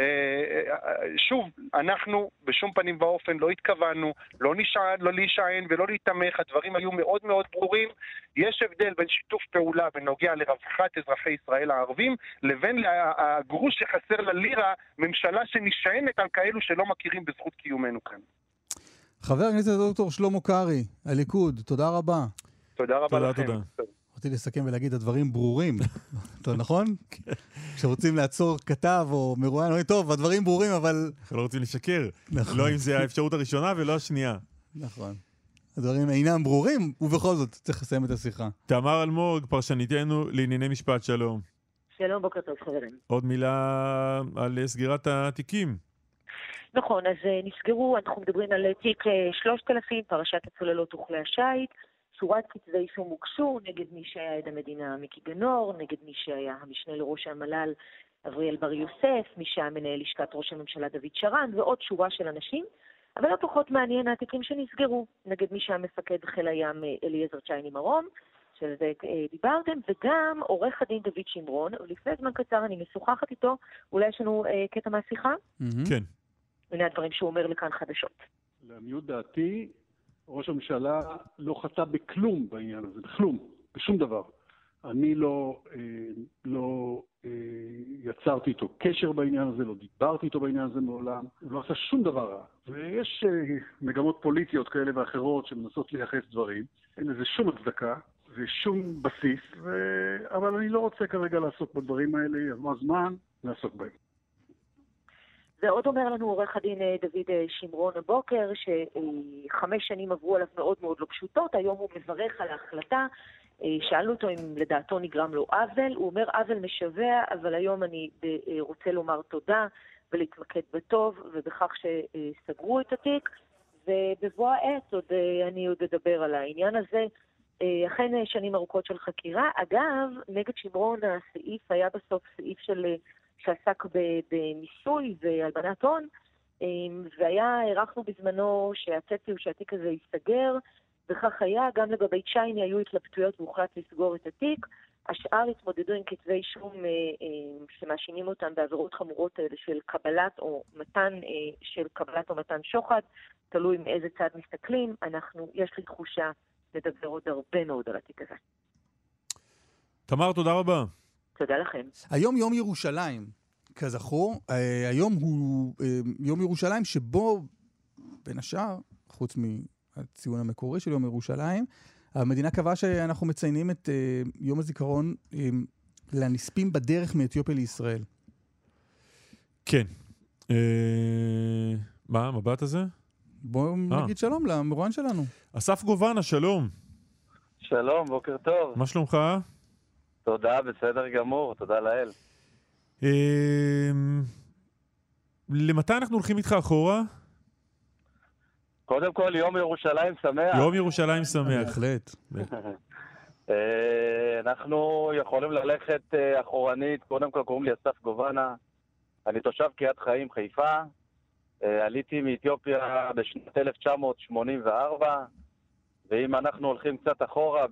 שוב, אנחנו בשום פנים ואופן לא התכוונו, לא להישען ולא להתמך, הדברים היו מאוד מאוד ברורים. יש הבדל בין שיתוף פעולה בנוגע לרווחת אזרחי ישראל הערבים, לבין הגרוש שחסר ללירה, ממשלה שנשענת על כאלו שלא מכירים בזכות קיומנו כאן. חבר הכנסת דוקטור שלמה קרעי, הליכוד, תודה רבה. תודה רבה לכם. רציתי לסכם ולהגיד, הדברים ברורים. טוב, נכון? כשרוצים לעצור כתב או מרואיין, טוב, הדברים ברורים, אבל... אנחנו לא רוצים לשקר. לא אם זה האפשרות הראשונה ולא השנייה. נכון. הדברים אינם ברורים, ובכל זאת צריך לסיים את השיחה. תמר אלמוג, פרשניתנו לענייני משפט, שלום. שלום, בוקר טוב, חברים. עוד מילה על סגירת התיקים. נכון, אז נסגרו, אנחנו מדברים על תיק 3000, פרשת הצוללות וכלי השיט, שורת כתבי אישום הוגשו נגד מי שהיה עד המדינה מיקי גנור, נגד מי שהיה המשנה לראש המל"ל אבריאל בר יוסף, מי שהיה מנהל לשכת ראש הממשלה דוד שרן, ועוד שורה של אנשים, אבל לא פחות מעניין התיקים שנסגרו, נגד מי שהיה מפקד חיל הים אליעזר צ'ייני מרום, של זה דיברתם, וגם עורך הדין דוד שמרון, ולפני זמן קצר אני משוחחת איתו, אולי יש לנו קטע מהשיחה? כן. הנה הדברים שהוא אומר לכאן חדשות. לעניות דעתי, ראש הממשלה לא חטא בכלום בעניין הזה, בכלום, בשום דבר. אני לא יצרתי איתו קשר בעניין הזה, לא דיברתי איתו בעניין הזה מעולם, לא עשה שום דבר רע. ויש מגמות פוליטיות כאלה ואחרות שמנסות לייחס דברים, אין לזה שום הצדקה ושום בסיס, אבל אני לא רוצה כרגע לעסוק בדברים האלה, עבר זמן לעסוק בהם. ועוד אומר לנו עורך הדין דוד שמרון הבוקר, ש5 שנים עברו עליו מאוד מאוד לא פשוטות, היום הוא מברך על ההחלטה, שאלנו אותו אם לדעתו נגרם לו עוול, הוא אומר עוול משווה, אבל היום אני רוצה לומר תודה ולהתמקד בטוב ובכך שסגרו את התיק, ובבוא העת אני עוד אדבר על העניין הזה. אכן שנים ארוכות של חקירה. אגב, נגד שמרון הסעיף היה בסוף סעיף שעסק במיסוי והלבנת הון, הערכנו בזמנו שהצפי הוא שהתיק הזה ייסגר, וכך היה, גם לגבי צ'ייני היו התלבטויות והוחלט לסגור את התיק, השאר התמודדו עם כתבי אישום שמאשימים אותם בעבירות חמורות האלה של קבלת או מתן שוחד, תלוי מאיזה צד מסתכלים. יש לי תחושה לדבר עוד הרבה מאוד על התיק הזה. תמר, תודה רבה. תודה לכם. היום יום ירושלים, כזכור, היום הוא יום ירושלים שבו, בין השאר, חוץ מהציון המקורי של יום ירושלים, המדינה קבעה שאנחנו מציינים את יום הזיכרון לנספים בדרך מאתיופיה לישראל. כן. מה המבט הזה? בואו נגיד שלום למרואיין שלנו. אסף גובנה, שלום. שלום, בוקר טוב. מה שלומך? תודה, בסדר גמור, תודה לאל. למתי אנחנו הולכים איתך אחורה? קודם כל, יום ירושלים שמח. יום ירושלים שמח. בהחלט. אנחנו יכולים ללכת אחורנית. קודם כל, קוראים לי אסף גובנה. אני תושב קריית חיים, חיפה. עליתי מאתיופיה בשנת 1984, ואם אנחנו הולכים קצת אחורה,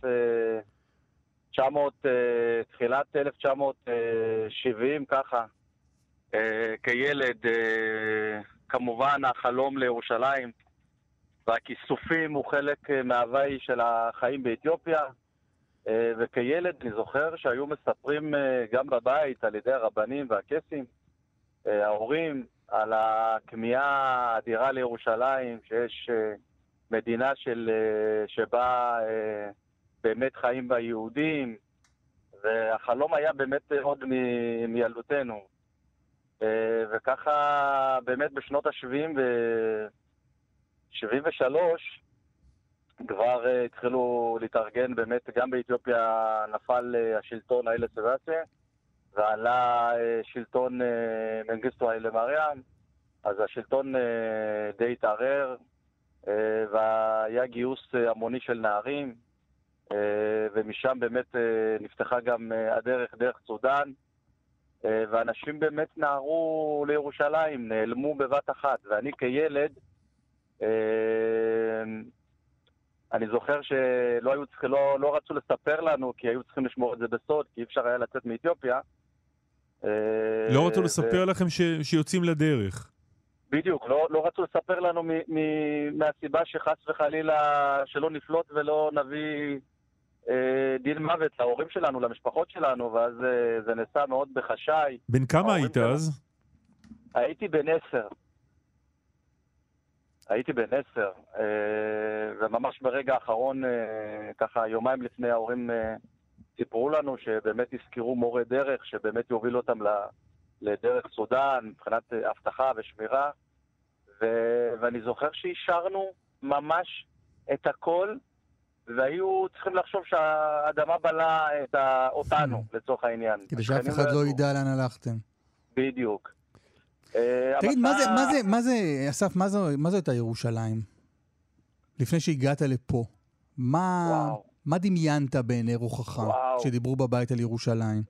תחילת 1970, ככה, כילד, כמובן החלום לירושלים והכיסופים הוא חלק מההוואי של החיים באתיופיה. וכילד אני זוכר שהיו מספרים גם בבית על ידי הרבנים והקייסים, ההורים, על הכמיהה האדירה לירושלים, שיש מדינה שבה באמת חיים בה יהודים, והחלום היה באמת עוד מילדותנו. וככה באמת בשנות ה-70 ו-73 כבר התחילו להתארגן, באמת גם באתיופיה נפל השלטון היילה סלאסי, ועלה שלטון מנגיסטו היילה מריאם, אז השלטון די התערער, והיה גיוס המוני של נערים, ומשם באמת נפתחה גם הדרך דרך סודן, ואנשים באמת נערו לירושלים, נעלמו בבת אחת, ואני כילד, אני זוכר לא רצו לספר לנו, כי היו צריכים לשמור את זה בסוד, כי אי אפשר היה לצאת מאתיופיה. לא רצו לספר לכם שיוצאים לדרך. בדיוק, לא רצו לספר לנו מהסיבה שחס וחלילה שלא נפלוט ולא נביא דין מוות להורים שלנו, למשפחות שלנו, ואז זה נעשה מאוד בחשאי. בן כמה היית אז? הייתי בן 10. וממש ברגע האחרון, ככה יומיים לפני, ההורים סיפרו לנו שבאמת הזכירו מורה דרך, שבאמת יוביל אותם לדרך סודן, מבחינת הבטחה ושמירה, ואני זוכר שהשארנו ממש את הכל, והיו צריכים לחשוב שהאדמה בלה אותנו, לצורך העניין. כדי שאף אחד לא ידע לאן הלכתם. בדיוק. תגיד, מה זה, אסף, מה זו הייתה ירושלים? לפני שהגעת לפה, מה דמיינת בעיני רוחך שדיברו בבית על ירושלים?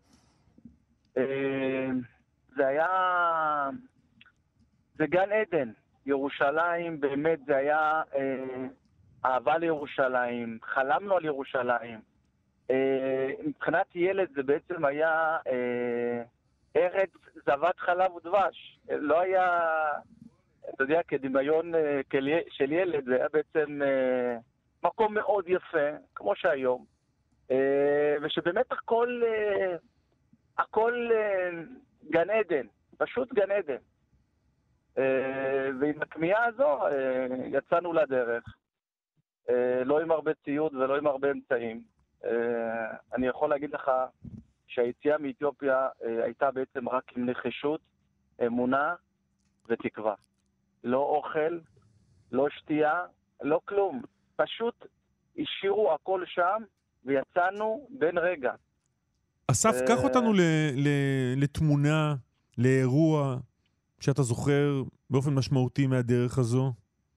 זה גן עדן. ירושלים באמת זה היה אהבה לירושלים, חלמנו על ירושלים. מבחינת ילד זה בעצם היה ארץ זבת חלב ודבש. לא היה, אתה יודע, כדמיון של ילד, זה היה בעצם מקום מאוד יפה, כמו שהיום. ושבאמת הכל גן עדן, פשוט גן עדן. ועם הכמיהה הזו יצאנו לדרך. לא עם הרבה ציוד ולא עם הרבה אמצעים. אני יכול להגיד לך שהיציאה מאתיופיה הייתה בעצם רק עם נחישות, אמונה ותקווה. לא אוכל, לא שתייה, לא כלום. פשוט השאירו הכל שם ויצאנו בין רגע. אסף, קח אותנו לתמונה, לאירוע שאתה זוכר באופן משמעותי מהדרך הזו.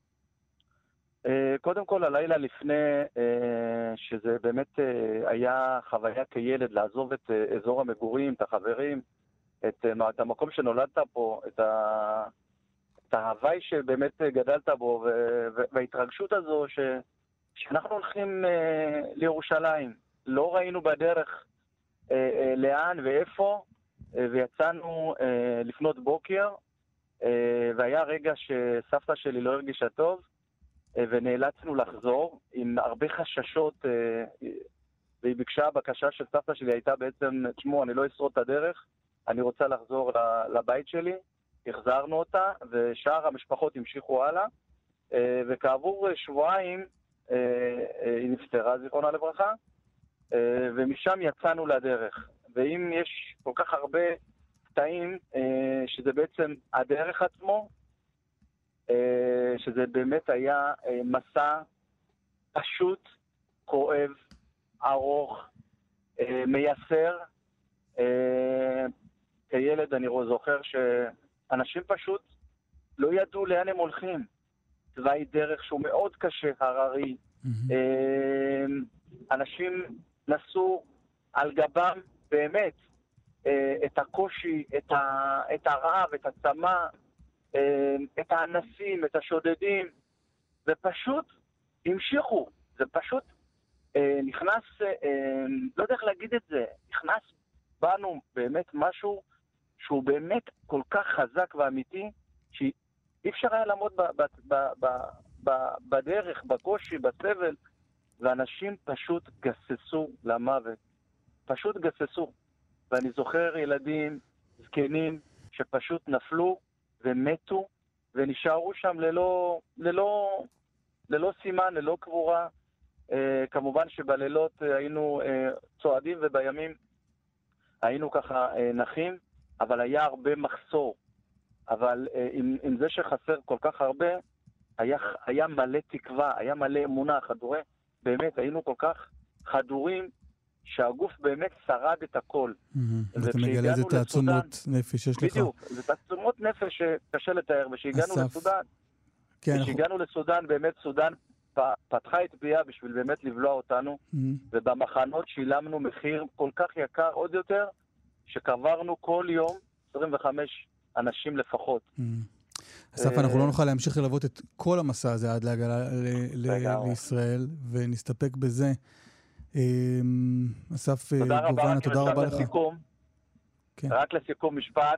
קודם כל, הלילה לפני, שזה באמת היה חוויה כילד, לעזוב את אזור המגורים, את החברים, את המקום שנולדת פה, את ההוואי שבאמת גדלת בו, וההתרגשות הזו שאנחנו הולכים לירושלים. לא ראינו בדרך לאן ואיפה, ויצאנו לפנות בוקר, והיה רגע שסבתא שלי לא הרגישה טוב, ונאלצנו לחזור עם הרבה חששות, והיא ביקשה, הבקשה של סבתא שלי הייתה בעצם, תשמעו, אני לא אשרוד את הדרך, אני רוצה לחזור לבית שלי. החזרנו אותה, ושאר המשפחות המשיכו הלאה, וכעבור שבועיים היא נפטרה, זיכרונה לברכה, ומשם יצאנו לדרך. ואם יש כל כך הרבה קטעים, שזה בעצם הדרך עצמו, שזה באמת היה מסע פשוט, כואב, ארוך, מייסר. כילד אני זוכר שאנשים פשוט לא ידעו לאן הם הולכים. תוואי דרך שהוא מאוד קשה, הררי. אנשים נסו על גבם באמת את הקושי, את הרעב, את הצמא, את האנסים, את השודדים, ופשוט המשיכו. זה פשוט נכנס, לא יודע איך להגיד את זה, נכנס בנו באמת משהו שהוא באמת כל כך חזק ואמיתי, שאי אפשר היה לעמוד בדרך, בקושי, בסבל, ואנשים פשוט גססו למוות. פשוט גססו. ואני זוכר ילדים, זקנים, שפשוט נפלו ומתו, ונשארו שם ללא סימן, ללא קבורה. כמובן שבלילות היינו צועדים ובימים היינו ככה נחים, אבל היה הרבה מחסור. אבל עם זה שחסר כל כך הרבה, היה מלא תקווה, היה מלא אמונה, חדורי. באמת, היינו כל כך חדורים שהגוף באמת שרד את הכל. ואתה מגלה איזה תעצומות נפש יש לך. בדיוק, זה תעצומות נפש שקשה לתאר, ושהגענו לסודן, באמת סודן פתחה את פיה בשביל באמת לבלוע אותנו, ובמחנות שילמנו מחיר כל כך יקר עוד יותר, שקברנו כל יום 25 אנשים לפחות. אסף, אנחנו לא נוכל להמשיך ללוות את כל המסע הזה עד להגעה לישראל, ונסתפק בזה. אסף גובנה, תודה רבה לך. רק לסיכום משפט,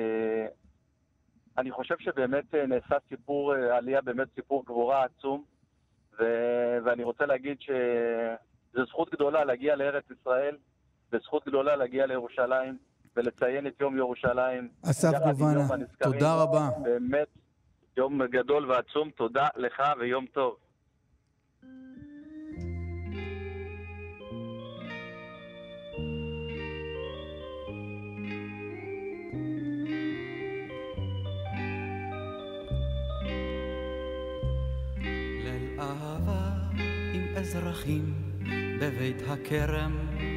אני חושב שבאמת נעשה סיפור עלייה, באמת סיפור גבורה עצום, ואני רוצה להגיד שזו זכות גדולה להגיע לארץ ישראל, וזכות גדולה להגיע לירושלים, ולציין את יום ירושלים. אסף גובנה, תודה רבה. באמת יום גדול ועצום, תודה לך ויום טוב. ליל אהבה עם אזרחים בבית הכרם,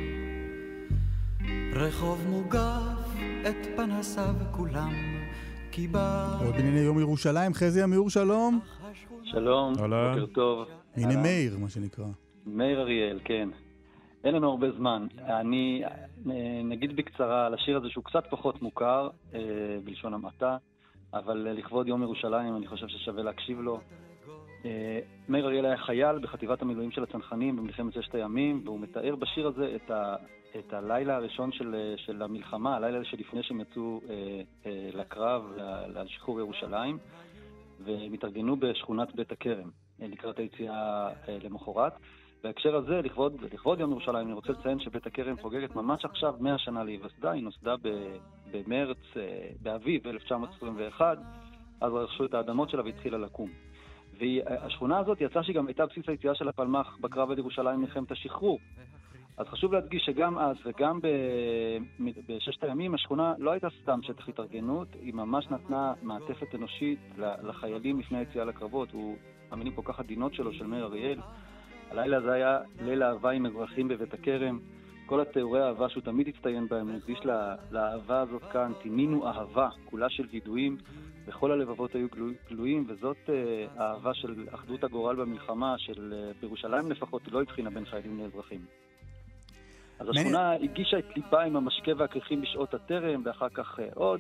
רחוב מוגף את פנסיו כולם, כי עוד בענייני יום ירושלים, חזי אמיר, שלום. שלום, בוקר טוב. הנה מאיר, מה שנקרא. מאיר אריאל, כן. אין לנו הרבה זמן. אני נגיד בקצרה על השיר הזה שהוא קצת פחות מוכר, בלשון המעטה, אבל לכבוד יום ירושלים אני חושב ששווה להקשיב לו. מאיר אריאל היה חייל בחטיבת המילואים של הצנחנים במלחמת ששת הימים, והוא מתאר בשיר הזה את הלילה הראשון של המלחמה, הלילה שלפני שהם יצאו לקרב, לשחרור ירושלים, ומתארגנו בשכונת בית הכרם, לקראת היציאה למחרת. בהקשר הזה, לכבוד יום ירושלים, אני רוצה לציין שבית הכרם חוגגת ממש עכשיו 100 שנה להיווסדה. היא נוסדה במרץ, באביב 1921, אז רכשו את האדמות שלה והתחילה לקום. והשכונה הזאת יצאה שהיא גם הייתה בסיס היציאה של הפלמ"ח בקרב על ירושלים מלחמת השחרור. אז חשוב להדגיש שגם אז וגם בששת הימים השכונה לא הייתה סתם שטח התארגנות, היא ממש נתנה מעטפת אנושית לחיילים לפני היציאה לקרבות. הוא המילים כל כך עדינות שלו, של מאיר אריאל. הלילה הזה היה ליל אהבה עם אזרחים בבית הכרם. כל התיאורי האהבה שהוא תמיד הצטיין בהם, נקדיש לאהבה הזאת כאן, תימינו אהבה, כולה של וידועים, וכל הלבבות היו גלויים, וזאת אהבה של אחדות הגורל במלחמה, של בירושלים לפחות, היא לא הבחינה בין חיילים לאזרחים. אז השכונה הגישה את ליבה עם המשקה והכריכים בשעות הטרם, ואחר כך עוד.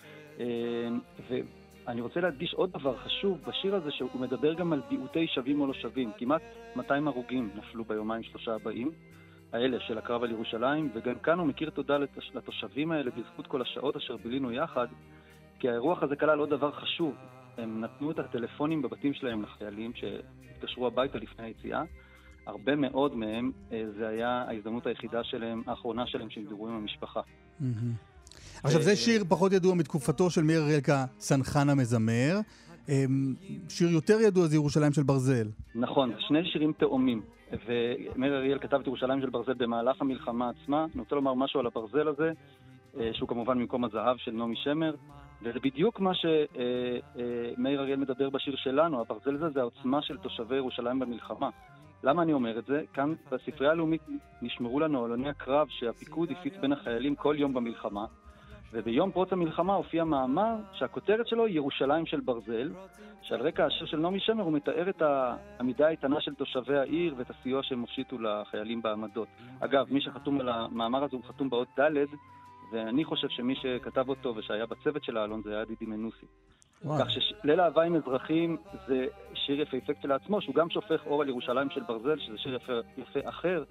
ואני רוצה להדגיש עוד דבר חשוב בשיר הזה, שהוא מדבר גם על ביעוטי שווים או לא שווים. כמעט 200 הרוגים נפלו ביומיים 3 הבאים, האלה של הקרב על ירושלים, וגם כאן הוא מכיר תודה לתושבים האלה בזכות כל השעות אשר בילינו יחד, כי האירוח הזה כלל עוד דבר חשוב. הם נתנו את הטלפונים בבתים שלהם לחיילים שהתקשרו הביתה לפני היציאה. הרבה מאוד מהם, זה היה ההזדמנות היחידה שלהם, האחרונה שלהם, שהם דיברו עם המשפחה. עכשיו, זה שיר פחות ידוע מתקופתו של מאיר אריאל כצנחן המזמר. שיר יותר ידוע זה ירושלים של ברזל. נכון, שני שירים תאומים. ומאיר אריאל כתב את ירושלים של ברזל במהלך המלחמה עצמה. אני רוצה לומר משהו על הברזל הזה, שהוא כמובן ממקום הזהב של נעמי שמר. וזה בדיוק מה שמאיר אריאל מדבר בשיר שלנו. הברזל הזה זה העוצמה של תושבי ירושלים במלחמה. למה אני אומר את זה? כאן בספרייה הלאומית נשמרו לנו עלוני הקרב שהפיקוד הפיץ בין החיילים כל יום במלחמה, וביום פרוץ המלחמה הופיע מאמר שהכותרת שלו היא ירושלים של ברזל, שעל רקע השיר של נעמי שמר הוא מתאר את העמידה האיתנה של תושבי העיר ואת הסיוע שהם הושיטו לחיילים בעמדות. אגב, מי שחתום על המאמר הזה הוא חתום באות ד', ואני חושב שמי שכתב אותו ושהיה בצוות של האלון זה היה דידי מנוסי. כך שליל אהבה עם אזרחים זה שיר יפהפה לעצמו, שהוא גם שופך אור על ירושלים של ברזל, שזה שיר יפה אחר,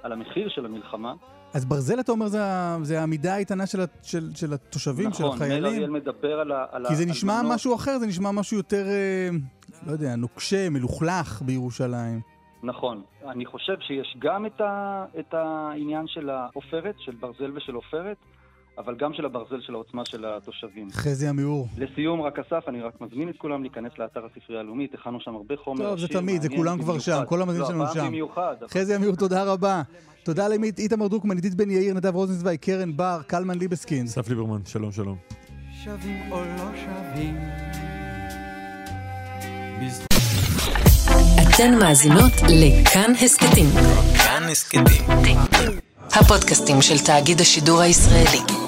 על המחיר של המלחמה. אז ברזל, אתה אומר, זה העמידה האיתנה של התושבים, של החיילים? נכון, מאיר אריאל מדבר על... כי זה נשמע משהו אחר, זה נשמע משהו יותר, לא יודע, נוקשה, מלוכלך בירושלים. נכון. אני חושב שיש גם את העניין של האופרת, של ברזל ושל אופרת, אבל גם של הברזל של העוצמה של התושבים. חזי עמיור. לסיום, רק אסף, אני רק מזמין את כולם להיכנס לאתר הספרייה הלאומית, הכנו שם הרבה חומר. טוב, זה תמיד, זה כולם כבר שם, כל המזמין שלנו שם. במיוחד. חזי עמיור, תודה רבה. תודה לעמית, איתמר דרוקמן, עידית בן יאיר, נדב רוזנצויג, קרן בר, קלמן ליבסקין. אסף ליברמן, שלום שלום. שווים או לא שווים. אתן מאזינות לכאן הסקטים. כאן הסקטים. הפודקאסטים של תאגיד השידור הישראלי.